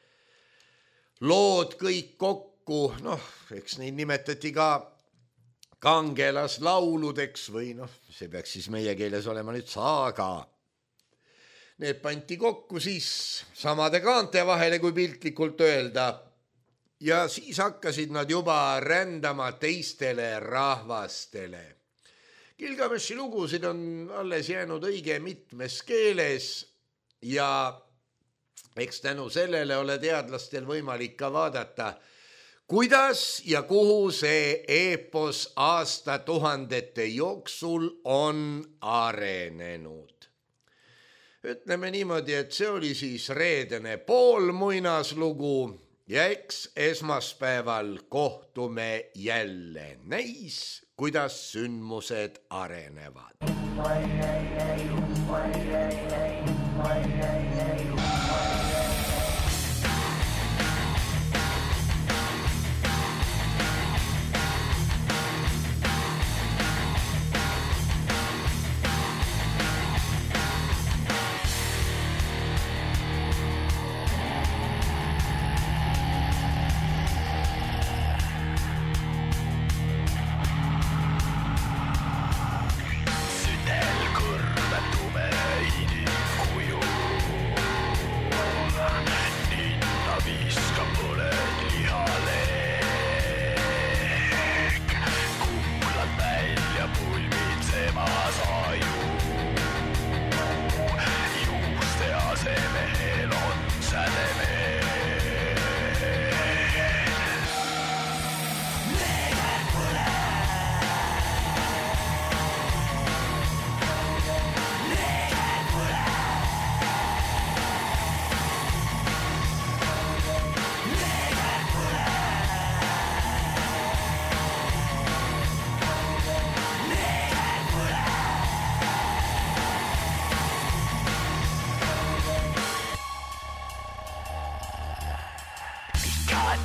lood kõik kokku, noh, eks neid nimetati ka kangelaslauludeks või noh, see peaks siis meie keeles olema nüüd saaga. Need pandi kokku siis samade kaante vahele, kui piltlikult öelda. Ja siis hakkasid nad juba rändama teistele rahvastele. Gilgameshi lugusid on alles jäänud õige mitmes keeles ja eks tänu sellele ole teadlastel võimalik ka vaadata, kuidas ja kuhu see eepos aastatuhandete jooksul on arenenud. Ütleme niimoodi, et see oli siis reedene poolmuinaslugu ja eks esmaspäeval kohtume jälle. Näis, kuidas sündmused arenevad.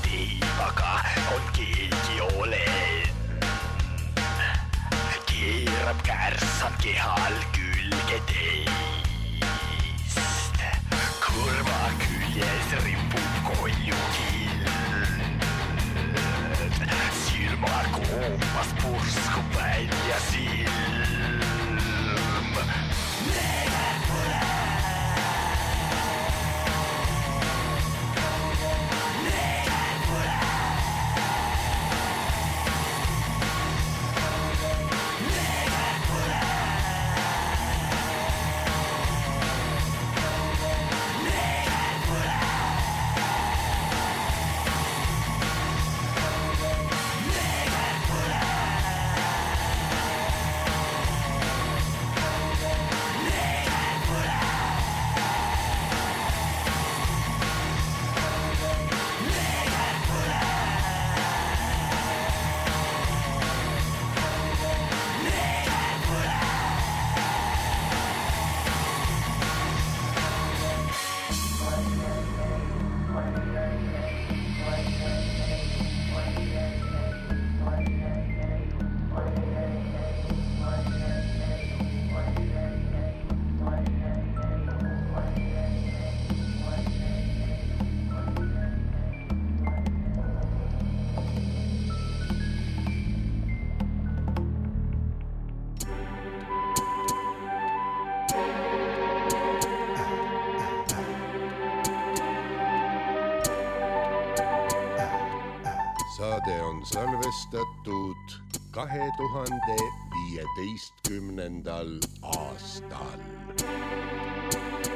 tiivaga on keegi olen. Keerab kärssad kehal külge teist. Kõrva küljes ripub koljukild. Silma koopas purskub välja silm. Neger pole. Neger pole. Neger pole. Neger pole. Saade on salvestatud kahe tuhande viieteistkümnendal aastal.